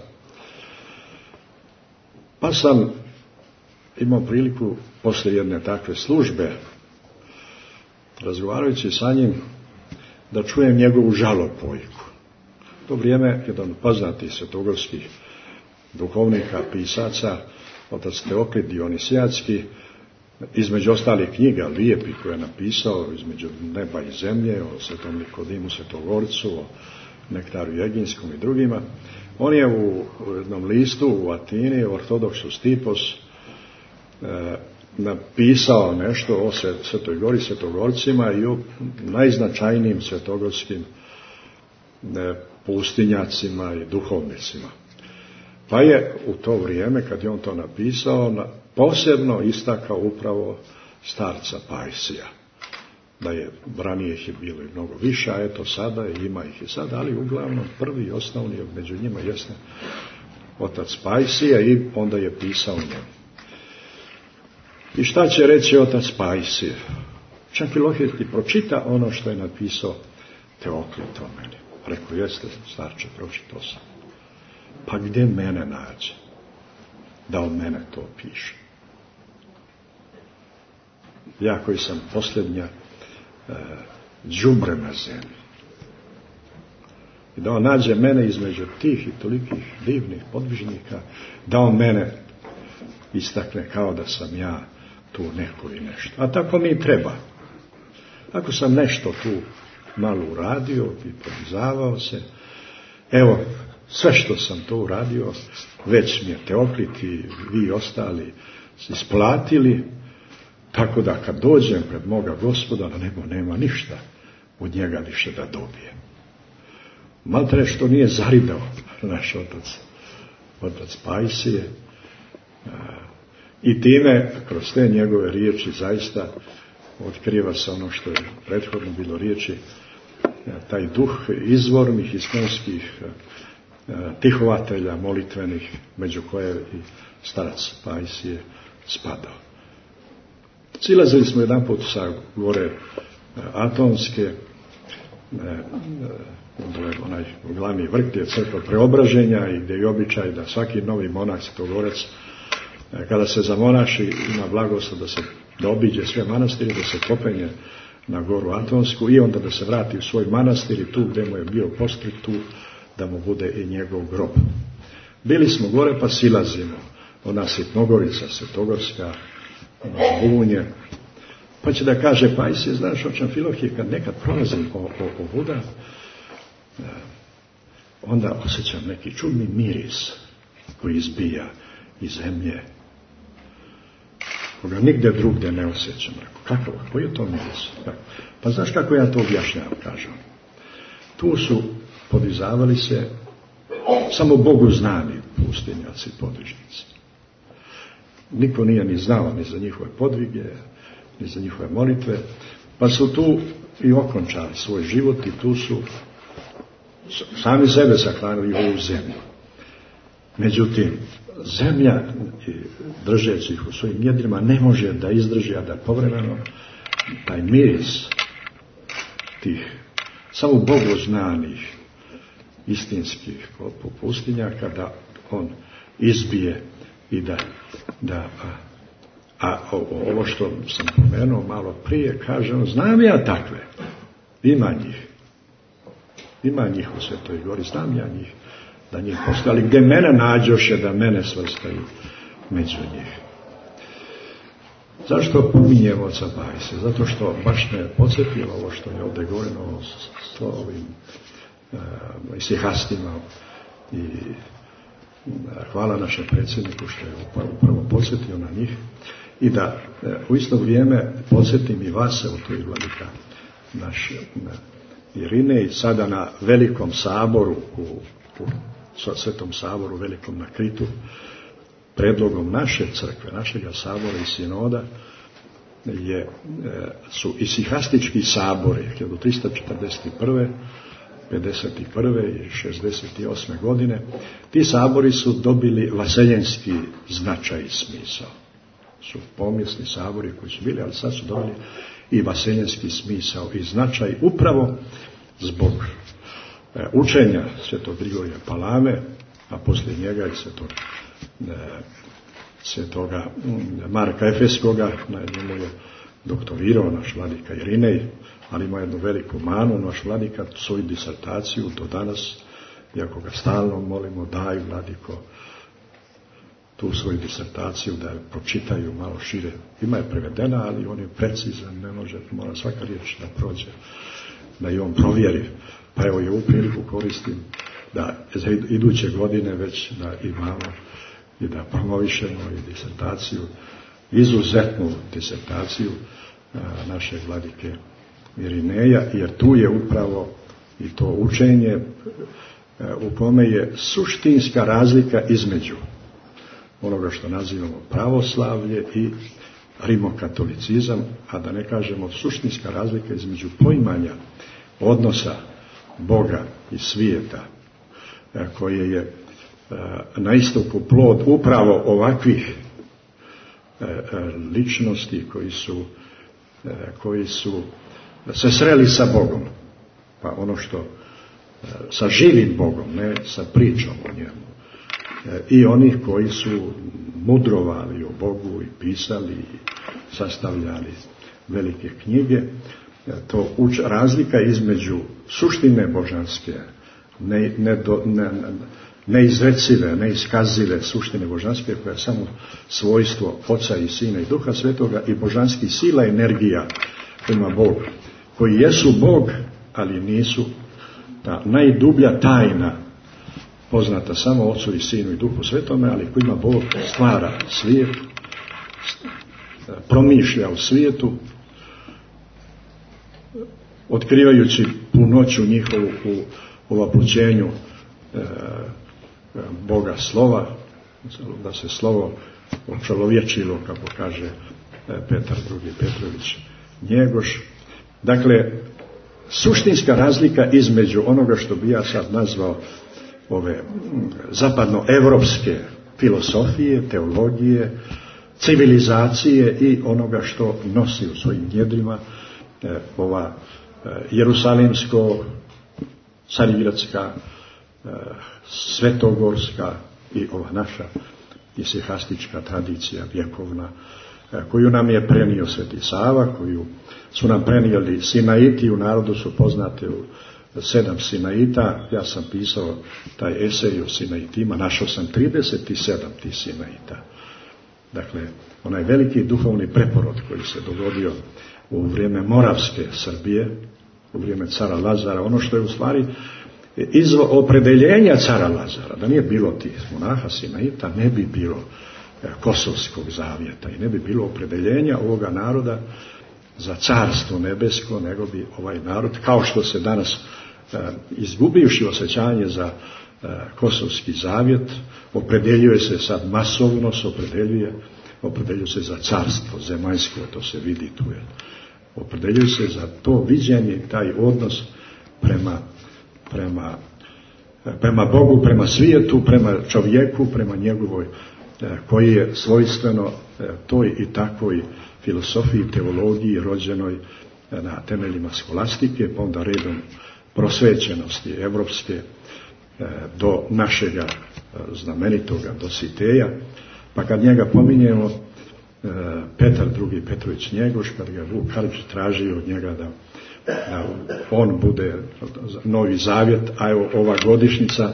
Pa sam imao priliku posle jedne takve službe, razgovarajući sa njim, da čujem njegovu žalopojku. U to vrijeme jedan poznati svetogorskih duhovnika, pisaca, otac Teoklit Dionisijatski, između ostalih knjiga lijepi koje je napisao, između neba i zemlje, o svetom Nikodimu Svetogorcu, o Nektaru Jeginskom i drugima, On je u, u jednom listu u Atini, Ortodoksus Tipos, e, napisao nešto o Svetoj Gori, Svetogorcima i o najznačajnijim svetogorskim e, pustinjacima i duhovnicima. Pa je u to vrijeme, kad je on to napisao, posebno istakao upravo starca Pajsija. Da je, ranije ih je bilo i mnogo više, a eto sada, ima ih i sada, ali uglavnom prvi i osnovni među njima jeste otac Pajsija i onda je pisao njemu. I šta će reći otac Pajsije? Čak i Lohiti pročita ono što je napisao Teoklit o meni. Rekao, jeste, starče, pročitao sam. Pa gdje mene nađe? Da od mene to piše. Ja koji sam posljednja e, đubre na zemlji. I da on nađe mene između tih i tolikih divnih podvižnika, da on mene istakne kao da sam ja tu neko i nešto. A tako mi treba. Ako sam nešto tu malo uradio i podizavao se, evo, sve što sam to uradio, već mi je Teoklit i vi ostali isplatili, tako da kad dođem pred moga Gospoda na nebo nema ništa od njega više da dobije. Maltre što nije zaridao naš otac, otac Pajsije, i time, kroz te njegove riječi, zaista otkriva se ono što je prethodno bilo riječi, taj duh izvornih iskonskih tihovatelja molitvenih, među koje i starac Pajsije spadao. Silazili smo jedan put sa gore Atonske, onaj glavni vrh gdje je crkva Preobraženja i gdje je običaj da svaki novi monah, svetogorac, kada se zamonaši, ima blagoslov da se da obiđe sve manastire, da se popenje na goru Atonsku i onda da se vrati u svoj manastir i tu gdje mu je bio poskrit, tu da mu bude i njegov grob. Bili smo gore pa silazimo, ona Sitnogorica, Svetogorska, Bunje, pa će da kaže Pajsije, znaš, očan Filohije, kad nekad prolazim ovuda, onda osjećam neki čudni miris koji izbija iz zemlje, koga nigdje drugdje ne osjećam. Kako? Koji je to miris? Pa znaš kako ja to objašnjavam, kažem. Tu su podizavali se samo Bogu znani pustinjaci, podvižnici. Niko nije ni znao ni za njihove podvige, ni za njihove molitve, pa su tu i okončali svoj život i tu su sami sebe sahranili u ovu zemlju. Međutim, zemlja, držeći ih u svojim njedrima, ne može da izdrži, a da povremeno taj miris tih samo Bogu znanih istinskih pustinjaka, da on izbije i da, da a, a ovo što sam pomenuo malo prije, kažem, znam ja takve, ima njih, ima njih u Svetoj Gori, znam ja njih, da njih postali, gdje mene nađoše da mene svrstaju među njih. Zašto pominjem oca Pajsija? Zato što baš me podsjetilo ovo što je ovdje govoreno s ovim uh, isihastima i uh, hvala našem predsjedniku što je upravo, upravo podsjetio na njih i da uh, u isto vrijeme podsjetim i vas, evo tu i vladika naš uh, Irine i sada na velikom saboru u, u Svetom saboru velikom na Kritu, predlogom naše crkve, našega sabora i sinoda je, su isihastički sabori hiljadu trista četrdeset prve, pedeset prve i šezdeset osme godine. Ti sabori su dobili vaseljenski značaj i smisao. Su pomjesni sabori koji su bili, ali sad su dobili i vaseljenski smisao i značaj upravo zbog učenja svetog Grigorija Palame, a poslije njega i svetog, svetoga Marka Efeskoga, na njemu je doktorirao naš vladika Irinej, ali ima jednu veliku manu, naš vladika svoju disertaciju do danas, iako ga stalno molimo, daj vladiko tu svoju disertaciju da je pročitaju malo šire. Ima je prevedena, ali on je precizan, ne može, mora svaka riječ da prođe, da i on provjeri. Pa evo je u priliku koristim da za iduće godine već da imamo i da promovišemo i disertaciju, izuzetnu disertaciju našeg vladike Irineja, jer tu je upravo i to učenje u kome je suštinska razlika između onoga što nazivamo pravoslavlje i rimokatolicizam, a da ne kažemo suštinska razlika između poimanja odnosa Boga i svijeta, koje je na istoku plod upravo ovakvih ličnosti koji su, koji su se sreli sa Bogom. Pa ono što sa živim Bogom, ne sa pričom o njemu. I onih koji su mudrovali o Bogu i pisali i sastavljali velike knjige. To uč, razlika između suštine božanske, ne, ne, do, ne, neizrecive, neiskazive suštine božanske, koja je samo svojstvo Oca i Sina i Duha Svetoga, i božanskih sila, energija ima Bog, koji jesu Bog, ali nisu ta najdublja tajna poznata samo Ocu i Sinu i Duhu Svetome, ali koji ima Bog stvara svijet, promišlja u svijetu, otkrivajući punoću njihovu u ovaplućenju e, Boga slova, da se slovo očovječilo, kako kaže e, Petar drugi Petrović Njegoš. Dakle, suštinska razlika između onoga što bi ja sad nazvao ove zapadnoevropske filosofije, teologije, civilizacije i onoga što nosi u svojim njedrima e, ova e, jerusalimsko, carigradska, e, svetogorska i ova naša isihastička tradicija vjekovna, e, koju nam je prenio Sveti Sava, koju su nam prenijeli Sinaiti. U narodu su poznate u sedam Sinaita. Ja sam pisao taj esej o Sinaitima, našao sam trideset sedam tih Sinaita. Dakle, onaj veliki duhovni preporod koji se dogodio u vrijeme Moravske Srbije, u vrijeme cara Lazara, ono što je u stvari izvo opredeljenja cara Lazara, da nije bilo tih monaha Sinaita, ne bi bilo Kosovskog zavjeta i ne bi bilo opredeljenja ovoga naroda za carstvo nebesko, nego bi ovaj narod, kao što se danas izgubivši osjećanje za Kosovski zavjet, opredeljuje se sad masovno, se opredeljuje, opredeljuje se za carstvo zemaljsko, to se vidi tu je. Opredeljuje se za to viđenje, taj odnos prema, prema, prema Bogu, prema svijetu, prema čovjeku, prema njegovoj, koji je svojstveno toj i takvoj filosofiji, teologiji rođenoj na temeljima skolastike, pa onda redom prosvećenosti evropske do našega znamenitoga Dositeja. Pa kad njega pominjemo, Petar drugi Petrović Njegoš, kad ga Vuk Karadžić tražio od njega da, da on bude novi zavjet, a evo ova godišnjica,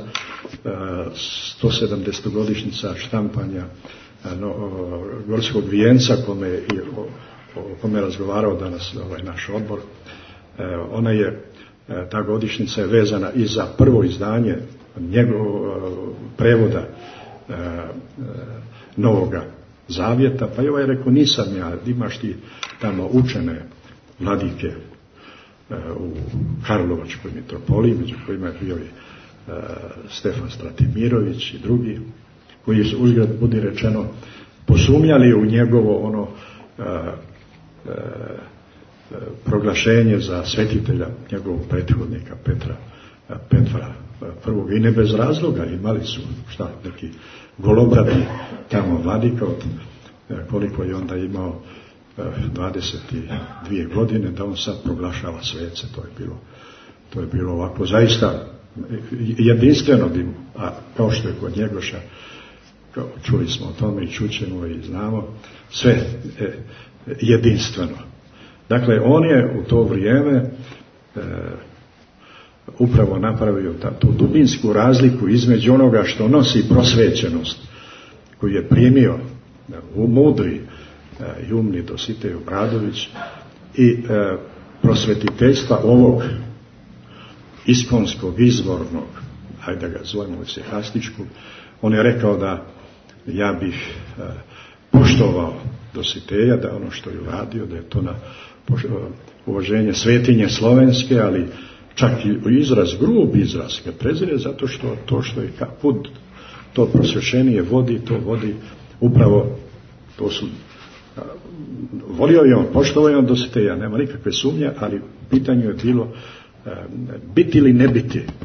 sto sedamdeseta godišnjica štampanja no, Gorskog vijenca, kome je, o, o kome je razgovarao danas ovaj naš odbor, ona je, ta godišnjica je vezana i za prvo izdanje njegov prevoda e, e, Novoga Zavjeta. Pa je ovaj rekao, nisam ja, imaš ti tamo učene vladike e, u Karlovačkoj mitropoliji, među kojima je bio i e, Stefan Stratimirović i drugi, koji su, uzgled budi rečeno, posumnjali u njegovo ono e, e, proglašenje za svetitelja njegovog prethodnika Petra Petra prvog, i ne bez razloga. Imali su šta, neki golobradi tamo vladika, od koliko je onda imao dvadeset dvije godine, da on sad proglašava svece. To je bilo, to je bilo ovako zaista jedinstveno, a kao što je kod Njegoša, kao čuli smo o tome i čućemo i znamo, sve jedinstveno. Dakle, on je u to vrijeme e, upravo napravio ta, tu dubinsku razliku između onoga što nosi prosvećenost, koju je primio u mudri e, i umni Dositej Obradović, i e, prosvetiteljstva ovog iskonskog, izvornog, hajde da ga zovemo isihastičkog, on je rekao da ja bih e, poštovao Dositeja, da ono što je uradio, da je to na uvaženje svetinje slovenske, ali čak i izraz, grub izraz ga prezire, zato što to što je put to prosvjećenije vodi, to vodi upravo, to su, volio je on, poštovao je on Dositeja, nema nikakve sumnje, ali pitanje je bilo e, biti ili ne biti e,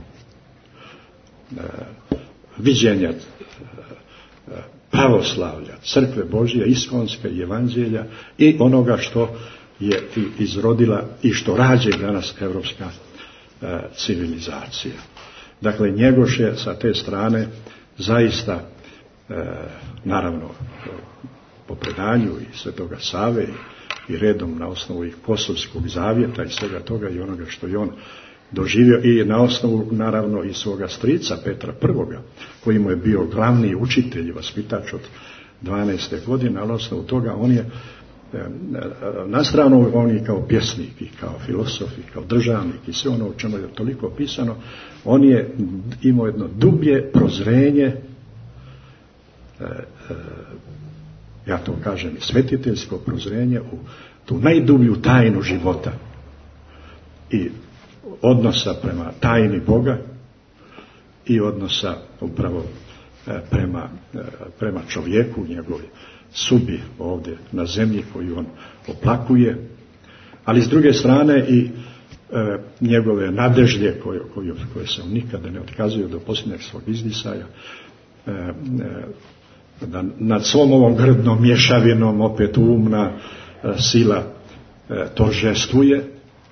viđenja pravoslavlja, crkve Božje, iskonske i evanđelja i onoga što je izrodila i što rađe danas evropska e, civilizacija. Dakle, Njegoš je sa te strane zaista, e, naravno, po predanju i Svetoga Save i, i redom na osnovu i Kosovskog zavjeta i svega toga i onoga što je on doživio i na osnovu, naravno, i svoga strica Petra Prvoga, koji mu je bio glavni učitelj i vaspitač od dvanaeste godine, ali na osnovu toga on je na stranu, on je kao pjesnik i kao filosof i kao državnik i sve ono o čemu je toliko opisano, on je imao jedno dublje prozrenje, e, e, ja to kažem i svetiteljsko prozrenje u tu najdublju tajnu života i odnosa prema tajni Boga i odnosa upravo prema, prema čovjeku, njegovoj subi ovdje na zemlji koju on oplakuje, ali s druge strane i e, njegove nadežlje koje, koje, koje se on nikada ne otkazuje do posljednjeg svog izdisaja, e, e, da nad svom ovom grdnom mješavinom opet umna e, sila e, toržestvuje.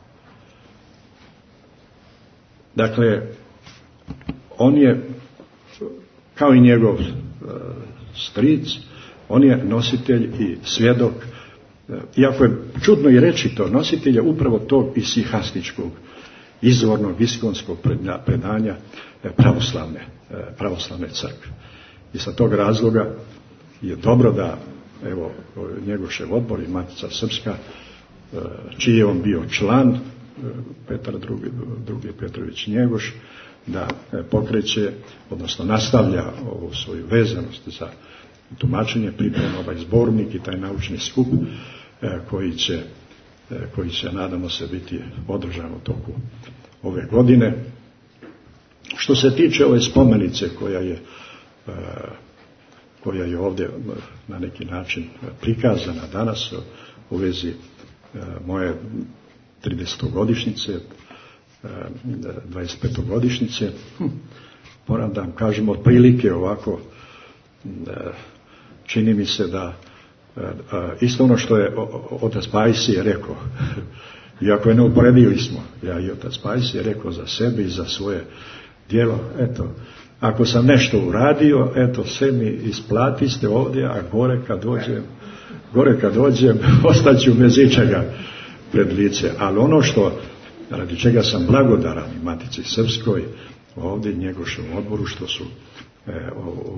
Dakle, on je, kao i njegov e, stric, on je nositelj i svjedok, e, iako je čudno i reći to, nositelj je upravo tog isihastičkog, izvornog, iskonskog predanja e, pravoslavne, e, pravoslavne crkve. I sa tog razloga je dobro da, evo, Njegošev odbor i Matica Srpska, e, čiji je on bio član, Petar drugi, drugi Petrović Njegoš, da pokreće, odnosno nastavlja ovu svoju vezanost za tumačenje, priprema ovaj zbornik i taj naučni skup koji će, koji će, nadamo se, biti održan u toku ove godine. Što se tiče ove spomenice koja je, koja je ovdje na neki način prikazana danas u vezi moje tridesetogodišnjice, dvadesetpetogodišnjice, hm, moram da vam kažem otprilike ovako, čini mi se da isto ono što je otac Pajsije rekao, iako je neuporedili smo, ja i otac Pajsije rekao za sebe i za svoje djelo, eto, ako sam nešto uradio, eto, sve mi isplatiste ovdje, a gore kad dođem, gore kad dođem, ostaću bez ičega pred lice. Ali ono što, radi čega sam blagodaran i Matici Srpskoj, ovdje Njegoševom odboru, što su e,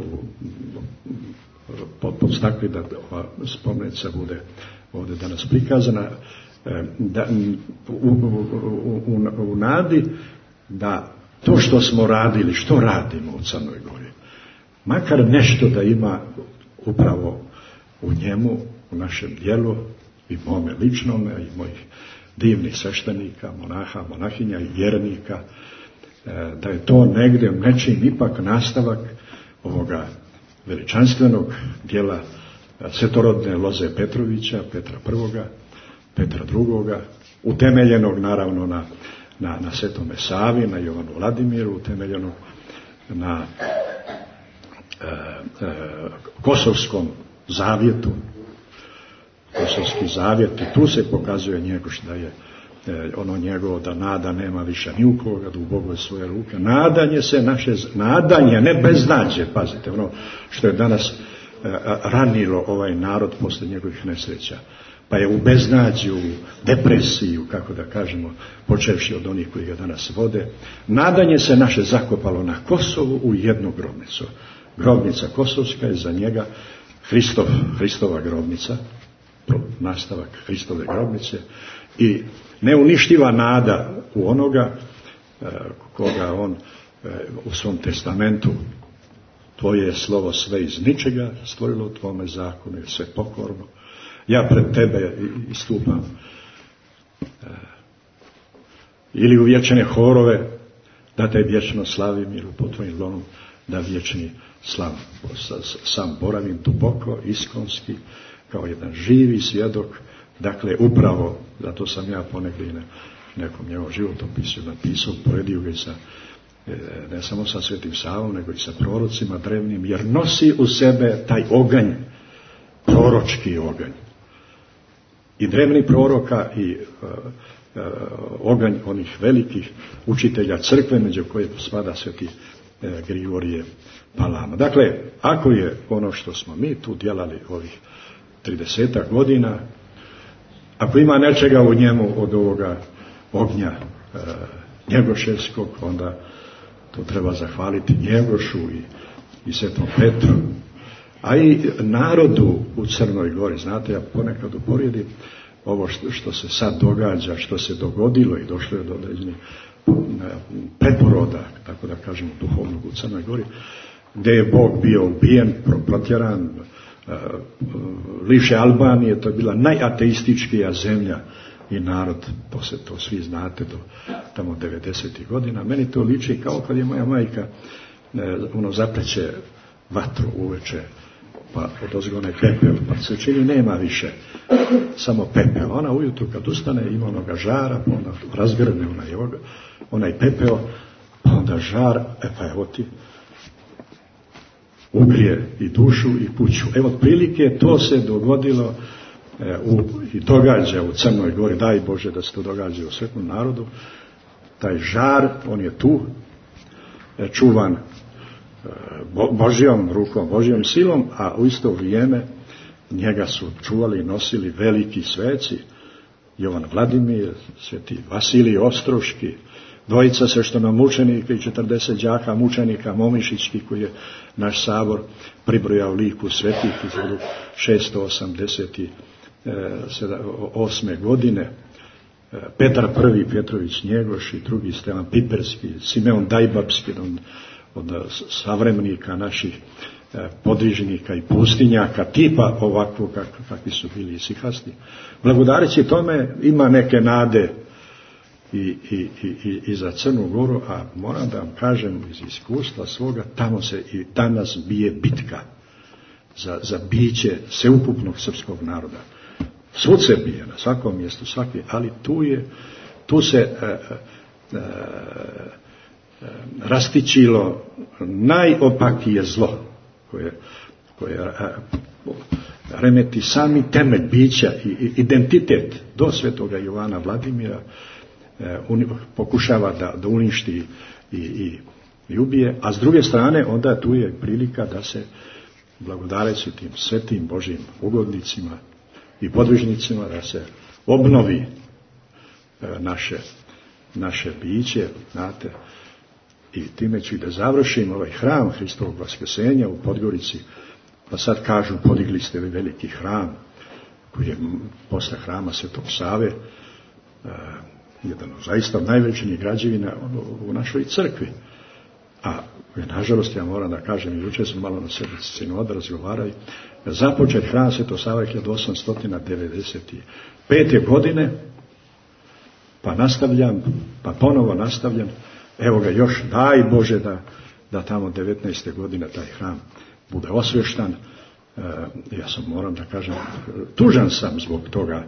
podstakli da ova spomenica bude ovdje danas prikazana, e, da, u, u, u, u nadi da to što smo radili, što radimo u Crnoj Gori, makar nešto da ima upravo u njemu, u našem djelu, i mome ličnome, i mojih divnih sveštenika, monaha, monahinja i vjernika, da je to negdje nečim ipak nastavak ovoga veličanstvenog djela svetorodne loze Petrovića, Petra Prvoga, Petra Drugoga, utemeljenog naravno na, na, na Svetome Savi, na Jovanu Vladimiru, utemeljenog na e, e, Kosovskom zavjetu, Kosovski zavjet, i tu se pokazuje Njegoš da je e, ono njegovo da nada nema više ni u koga, da u Bogu je svoje ruke. Nadanje se naše, nadanje, ne beznađe, pazite, ono što je danas e, ranilo ovaj narod posle njegovih nesreća. Pa je u beznađu, u depresiju, kako da kažemo, počevši od onih koji ga danas vode. Nadanje se naše zakopalo na Kosovu u jednu grobnicu. Grobnica Kosovska je za njega Hristov, Hristova grobnica, nastavak Hristove grobnice, i neuništiva nada u onoga koga on u svom testamentu: tvoje je slovo sve iz ničega stvorilo, u tvome zakonu je sve pokorno. Ja pred tebe istupam. Ili u vječne horove: da te vječno slavim, ili po tvojim lonom da vječni slav. Sam boravim duboko, iskonski, kao jedan živi svjedok. Dakle, upravo, zato sam ja ponegdje i na nekom njegovom životopisu napisao, poredio ga i sa, ne samo sa Svetim Savom, nego i sa prorocima drevnim, jer nosi u sebe taj oganj, proročki oganj. I drevni proroka i uh, uh, oganj onih velikih učitelja crkve, među koje spada Sveti uh, Grigorije Palama. Dakle, ako je ono što smo mi tu djelali ovih tridesetak godina, ako ima nečega u njemu od ovoga ognja e, Njegoševskog, onda to treba zahvaliti Njegošu i, i Svetom Petru, a i narodu u Crnoj Gori. Znate, ja ponekad uporedim ovo što, što se sad događa, što se dogodilo i došlo je do određenih preporoda, tako da kažemo, duhovnog u Crnoj Gori, gdje je Bog bio ubijen, protjeran, liše Albanije, to je bila najateističkija zemlja i narod, poslije to svi znate, do tamo devedesetih godina. Meni to liči kao kad je moja majka ono zapleće vatru uveče, pa odozgo onaj pepel, pa se čini nema više, samo pepel. Ona ujutru kad ustane ima onoga žara, pa onda razgrne onaj, onaj pepeo, pa onda žar, e pa evo ti, ugrije i dušu i kuću. Evo, otprilike to se dogodilo e, u, i događa u Crnoj Gori. Daj Bože da se to događa u svetom narodu. Taj žar, on je tu, e, čuvan e, bo, Božjom rukom, Božjom silom, a u isto vrijeme njega su čuvali i nosili veliki sveci, Jovan Vladimir, Sveti Vasilij Ostroški, dvojica sveštenomučenika i četrdeset đaka mučenika Momišićki, koji je naš sabor pribrojao liku svetih iz šesto osamdeset osme godine. Petar prvi Petrović Njegoš i drugi Stevan Piperski, Simeon Dajbapski, od, od savremenika naših podvižnika i pustinjaka, tipa ovakvo kak, kakvi su bili isihasti. Blagodareći tome ima neke nade I, i, i, i za Crnu Goru, a moram da vam kažem iz iskustva svoga, tamo se i danas bije bitka za, za biće sveukupnog srpskog naroda. Svud se bije, na svakom mjestu, svaki, ali tu je, tu se e, e, e, rastičilo najopakije zlo koje, koje e, remeti sami temelj bića i, i identitet do svetoga Jovana Vladimira. Un, pokušava da, da uništi i, i, i ubije, a s druge strane onda tu je prilika da se blagodareći tim svetim Božjim ugodnicima i podvižnicima da se obnovi e, naše, naše biće, znate, i time ću da završim ovaj hram Hristovog Vaskrsenja u Podgorici. Pa sad kažu, podigli ste veliki hram koji je posle hrama Svetog Save, e, jedan zaista od najvećih građevina u našoj crkvi. A nažalost, ja moram da kažem, i jučer sam malo na sednici sinoda razgovarali, započet hram Svetog Save hiljadu osamsto devedeset pete godine, pa nastavljam, pa ponovo nastavljam, evo ga još, daj Bože da, da tamo devetnaeste godine taj hram bude osvještan. E, ja sam, moram da kažem, tužan sam zbog toga,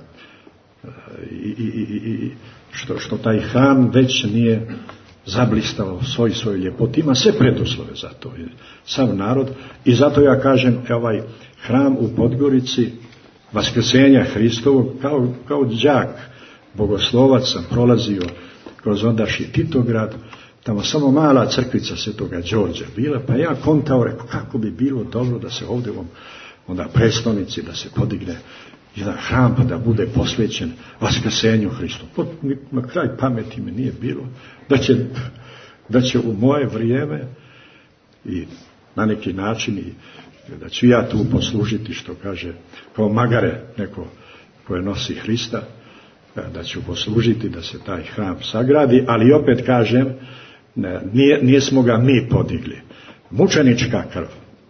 I, i, i, što, što taj hram već nije zablistao svoj svoj ljepoti. Ima sve preduslove za to, sav narod, i zato ja kažem, ovaj hram u Podgorici Vaskrsenja Hristovog, kao, kao đak bogoslovac sam prolazio kroz ondašnji Titograd, tamo samo mala crkvica Svetoga Đorđa bila, pa ja kontao, rekao, kako bi bilo dobro da se ovdje u ovom onda prestonici da se podigne jedan hram pa da bude posvećen Vaskrsenju Hristu. Na kraj pameti mi nije bilo da će, da će u moje vrijeme i na neki način i da ću ja tu poslužiti, što kaže, kao magare neko koje nosi Hrista, da ću poslužiti da se taj hram sagradi, ali opet kažem, Ne, nije, nismo ga mi podigli. Mučenička krv.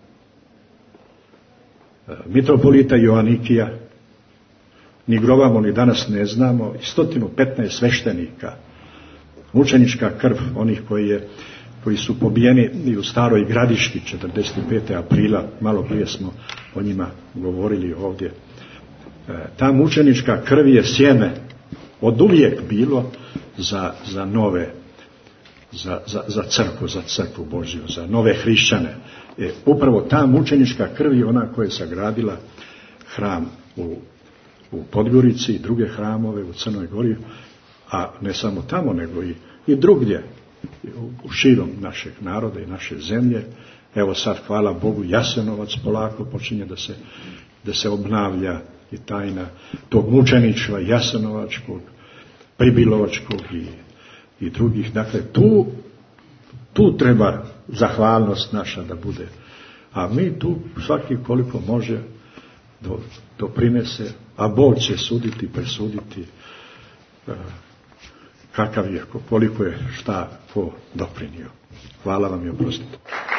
Mitropolita Joanikija, ni grovamo ni danas ne znamo, i sto petnaest sveštenika. Mučenička krv onih koji, je, koji su pobijeni i u Staroj Gradiški četrdeset petog aprila, malo prije smo o njima govorili ovdje. Ta mučenička krv je sjeme od uvijek bilo za, za nove, za, za, za crkvu, za crkvu Božju, za nove hrišćane. E, upravo ta mučenička krv je ona koja je sagradila hram u, u Podgorici i druge hramove u Crnoj Gori, a ne samo tamo, nego i, i drugdje, u, u širom našeg naroda i naše zemlje. Evo sad, hvala Bogu, Jasenovac polako počinje da se, da se obnavlja i tajna tog mučeništva Jasenovačkog, Pribilovačkog i, i drugih. Dakle, tu, tu treba zahvalnost naša da bude. A mi tu svaki koliko može do, doprinese, a Bog će suditi, presuditi uh, kakav je, koliko je šta ko doprinio. Hvala vam i oprostite.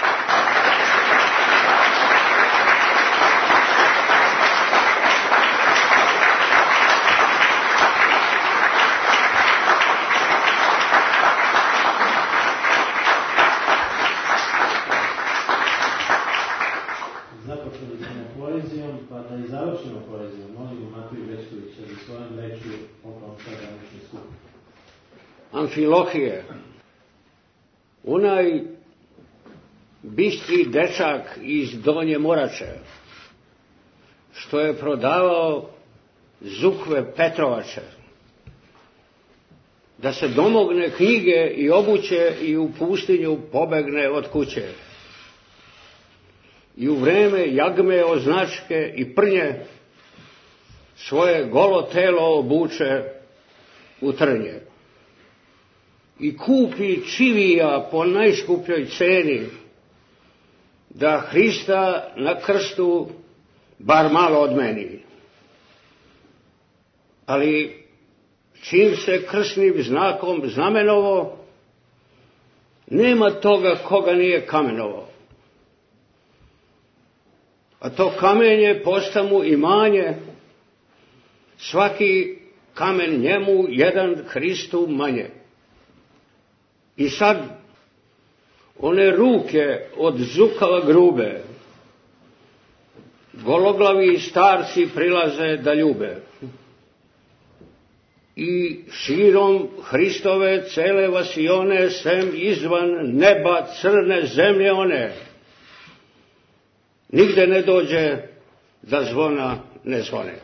Amfilohije, onaj bistri dečak iz Donje Morače, što je prodavao zukve Petrovače, da se domogne knjige i obuće i u pustinju pobegne od kuće. I u vreme jagme, označke i prnje svoje golo telo obuče u trnje. I kupi čivija po najskupljoj ceni, da Hrista na krstu bar malo odmeni. Ali čim se krsnim znakom znamenovo, nema toga koga nije kamenovo. A to kamenje posta mu imanje, svaki kamen njemu, jedan Hristu manje. I sad one ruke od zukava grube, gologlavi starci prilaze da ljube. I širom Hristove cele vasione, sem izvan neba crne zemlje one, nigde ne dođe da zvona ne zvone.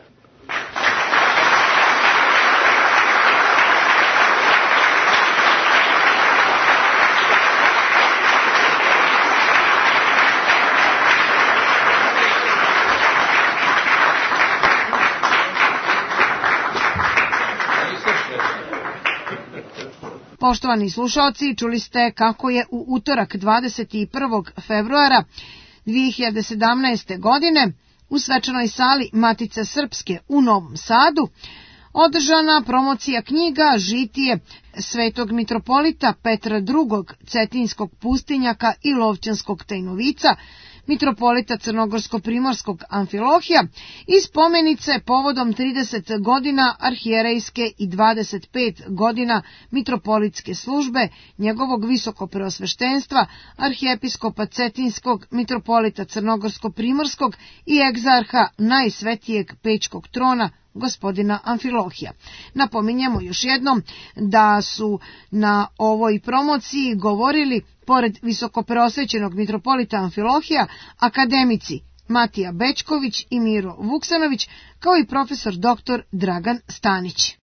Poštovani slušalci, čuli ste kako je u utorak dvadeset prvog februara dve hiljade sedamnaeste. godine u svečanoj sali Matice Srpske u Novom Sadu održana promocija knjiga Žitije svetog mitropolita Petra drugog cetinskog pustinjaka i lovćanskog tajnovica, mitropolita Crnogorsko-primorskog Amfilohija i spomenice povodom trideset godina arhijerejske i dvadeset pet godina mitropolitske službe njegovog visokopreosveštenstva arhijepiskopa Cetinskog, mitropolita Crnogorsko-primorskog i egzarha najsvetijeg Pečkog trona gospodina Amfilohija. Napominjemo još jednom da su na ovoj promociji govorili, pored visokopreosvećenog mitropolita Amfilohija, akademici Matija Bečković i Miro Vuksanović, kao i profesor doktor Dragan Stanić.